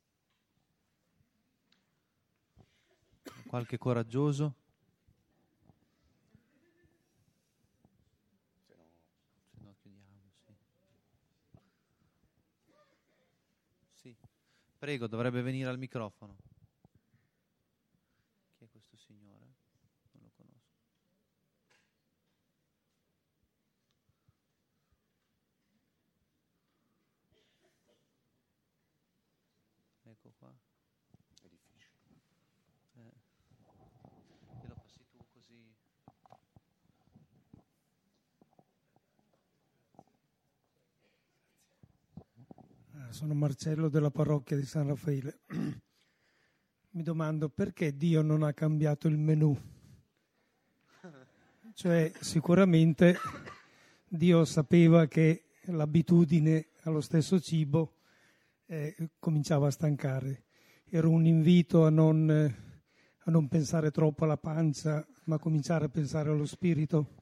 Qualche coraggioso? Se no chiudiamo, sì. Sì. Prego, dovrebbe venire al microfono. Chi è questo signore? Non lo conosco. Ecco qua. È difficile. Eh. Te lo passi tu così. Sono Marcello della parrocchia di San Raffaele. Mi domando perché Dio non ha cambiato il menù. Cioè sicuramente Dio sapeva che l'abitudine allo stesso cibo eh, cominciava a stancare. Era un invito a non, eh, a non pensare troppo alla pancia, ma cominciare a pensare allo spirito.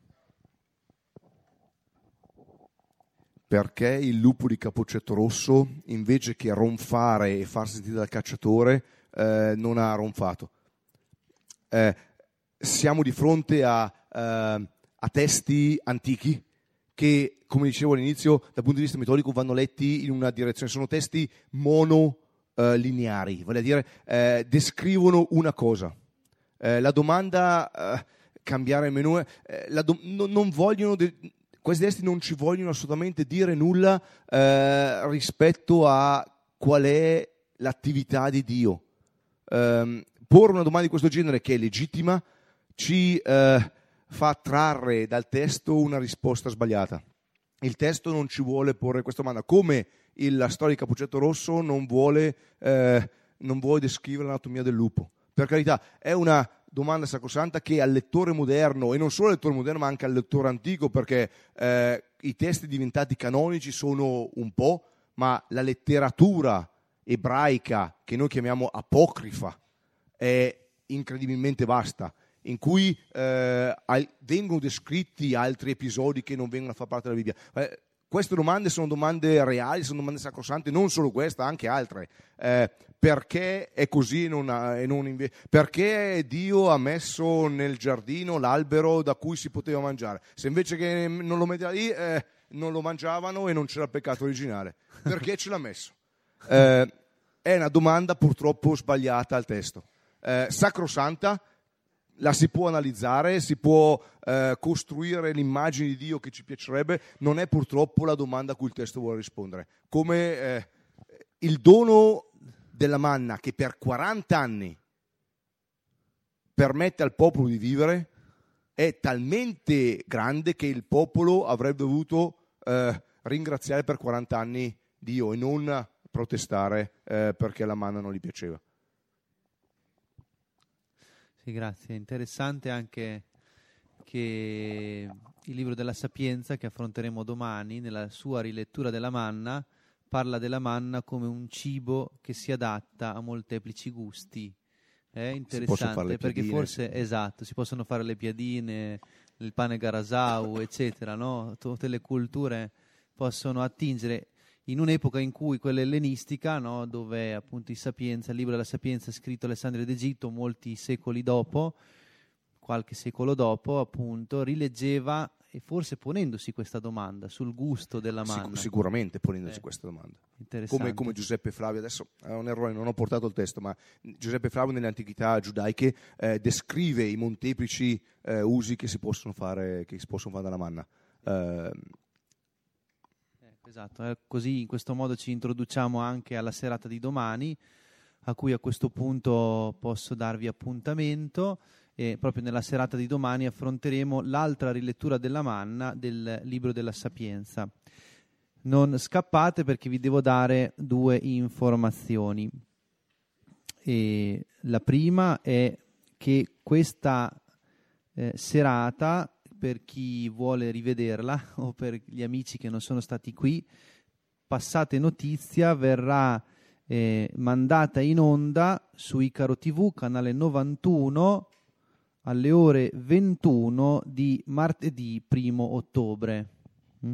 Perché il lupo di Cappuccetto Rosso, invece che ronfare e farsi sentire dal cacciatore, eh, non ha ronfato. Eh, siamo di fronte a, eh, a testi antichi che, come dicevo all'inizio, dal punto di vista metodico vanno letti in una direzione. Sono testi monolineari, vale a dire eh, descrivono una cosa. Eh, la domanda, eh, cambiare il menù, eh, la do- no, non vogliono... De- Questi testi non ci vogliono assolutamente dire nulla eh, rispetto a qual è l'attività di Dio. Eh, porre una domanda di questo genere, che è legittima, ci eh, fa trarre dal testo una risposta sbagliata. Il testo non ci vuole porre questa domanda, come il, la storia di Cappuccetto Rosso non vuole, eh, non vuole descrivere l'anatomia del lupo. Per carità, è una domanda sacrosanta che al lettore moderno, e non solo al lettore moderno ma anche al lettore antico, perché eh, i testi diventati canonici sono un po', ma la letteratura ebraica che noi chiamiamo apocrifa è incredibilmente vasta in cui eh, al, vengono descritti altri episodi che non vengono a far parte della Bibbia. Eh, queste domande sono domande reali, sono domande sacrosante, non solo questa, anche altre. Eh, perché è così e non, e non inve- perché Dio ha messo nel giardino l'albero da cui si poteva mangiare? Se invece che non lo metteva lì, eh, non lo mangiavano e non c'era il peccato originale. Perché ce l'ha messo? Eh, è una domanda purtroppo sbagliata al testo. Eh, sacrosanta, la si può analizzare, si può eh, costruire l'immagine di Dio che ci piacerebbe, non è purtroppo la domanda a cui il testo vuole rispondere. Come eh, il dono della manna che per quaranta anni permette al popolo di vivere è talmente grande che il popolo avrebbe dovuto eh, ringraziare per quaranta anni Dio e non protestare eh, perché la manna non gli piaceva. Sì, grazie. È interessante anche che il libro della Sapienza, che affronteremo domani, nella sua rilettura della manna, parla della manna come un cibo che si adatta a molteplici gusti. È interessante perché forse, esatto, si possono fare le piadine, il pane garasau, eccetera, no? Tutte le culture possono attingere in un'epoca in cui quella ellenistica, no, dove appunto i Sapienza, il libro della Sapienza scritto Alessandria d'Egitto molti secoli dopo, qualche secolo dopo, appunto, rileggeva e forse ponendosi questa domanda sul gusto della manna. Sic- sicuramente ponendosi eh, questa domanda. Come, come Giuseppe Flavio, adesso è un errore, non ho portato il testo, ma Giuseppe Flavio nelle antichità giudaiche eh, descrive i molteplici eh, usi che si possono fare, che si possono fare dalla manna. Eh, Esatto, eh, così in questo modo ci introduciamo anche alla serata di domani, a cui a questo punto posso darvi appuntamento, e proprio nella serata di domani affronteremo l'altra rilettura della manna del libro della Sapienza. Non scappate perché vi devo dare due informazioni. E la prima è che questa eh, serata, per chi vuole rivederla o per gli amici che non sono stati qui, passate notizia, verrà eh, mandata in onda su Icaro tivù, canale novantuno, alle ore ventuno di martedì primo ottobre. Mm?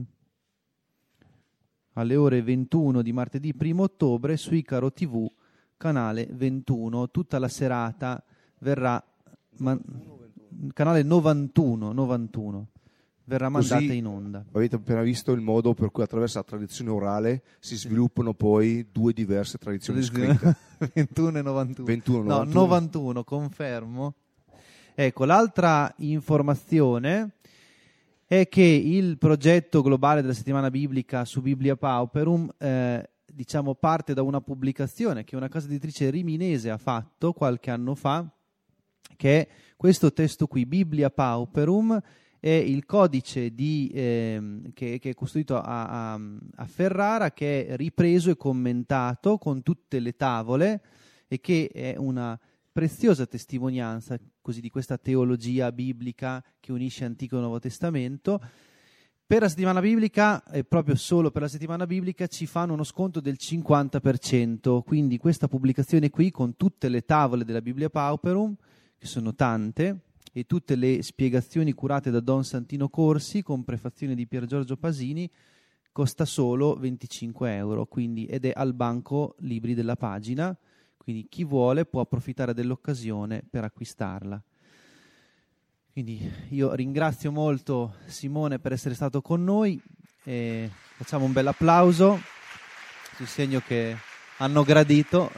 Alle ore ventuno di martedì primo ottobre su Icaro tivù, canale ventuno, tutta la serata verrà... Man- canale novantuno, novantuno verrà mandata Così, in onda. Avete appena visto il modo per cui attraverso la tradizione orale si sviluppano poi due diverse tradizioni scritte. ventuno e novantuno. ventuno, no, novantuno. novantuno, confermo. Ecco, l'altra informazione è che il progetto globale della settimana biblica su Biblia Pauperum eh, diciamo parte da una pubblicazione che una casa editrice riminese ha fatto qualche anno fa, che è questo testo qui, Biblia Pauperum, è il codice di, eh, che, che è costruito a, a, a Ferrara, che è ripreso e commentato con tutte le tavole e che è una preziosa testimonianza così di questa teologia biblica che unisce Antico e Nuovo Testamento. Per la settimana biblica, e proprio solo per la settimana biblica, ci fanno uno sconto del cinquanta per cento, quindi questa pubblicazione qui con tutte le tavole della Biblia Pauperum, che sono tante, e tutte le spiegazioni curate da Don Santino Corsi con prefazione di Pier Giorgio Pasini, costa solo venticinque euro, quindi, ed è al banco libri della pagina, quindi chi vuole può approfittare dell'occasione per acquistarla. Quindi io ringrazio molto Simone per essere stato con noi e facciamo un bel applauso, sul segno che hanno gradito.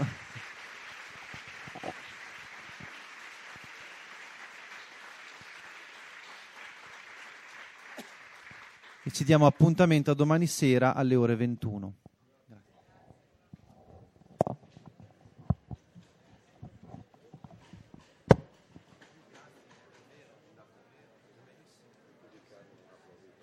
E ci diamo appuntamento a domani sera alle ore ventuno.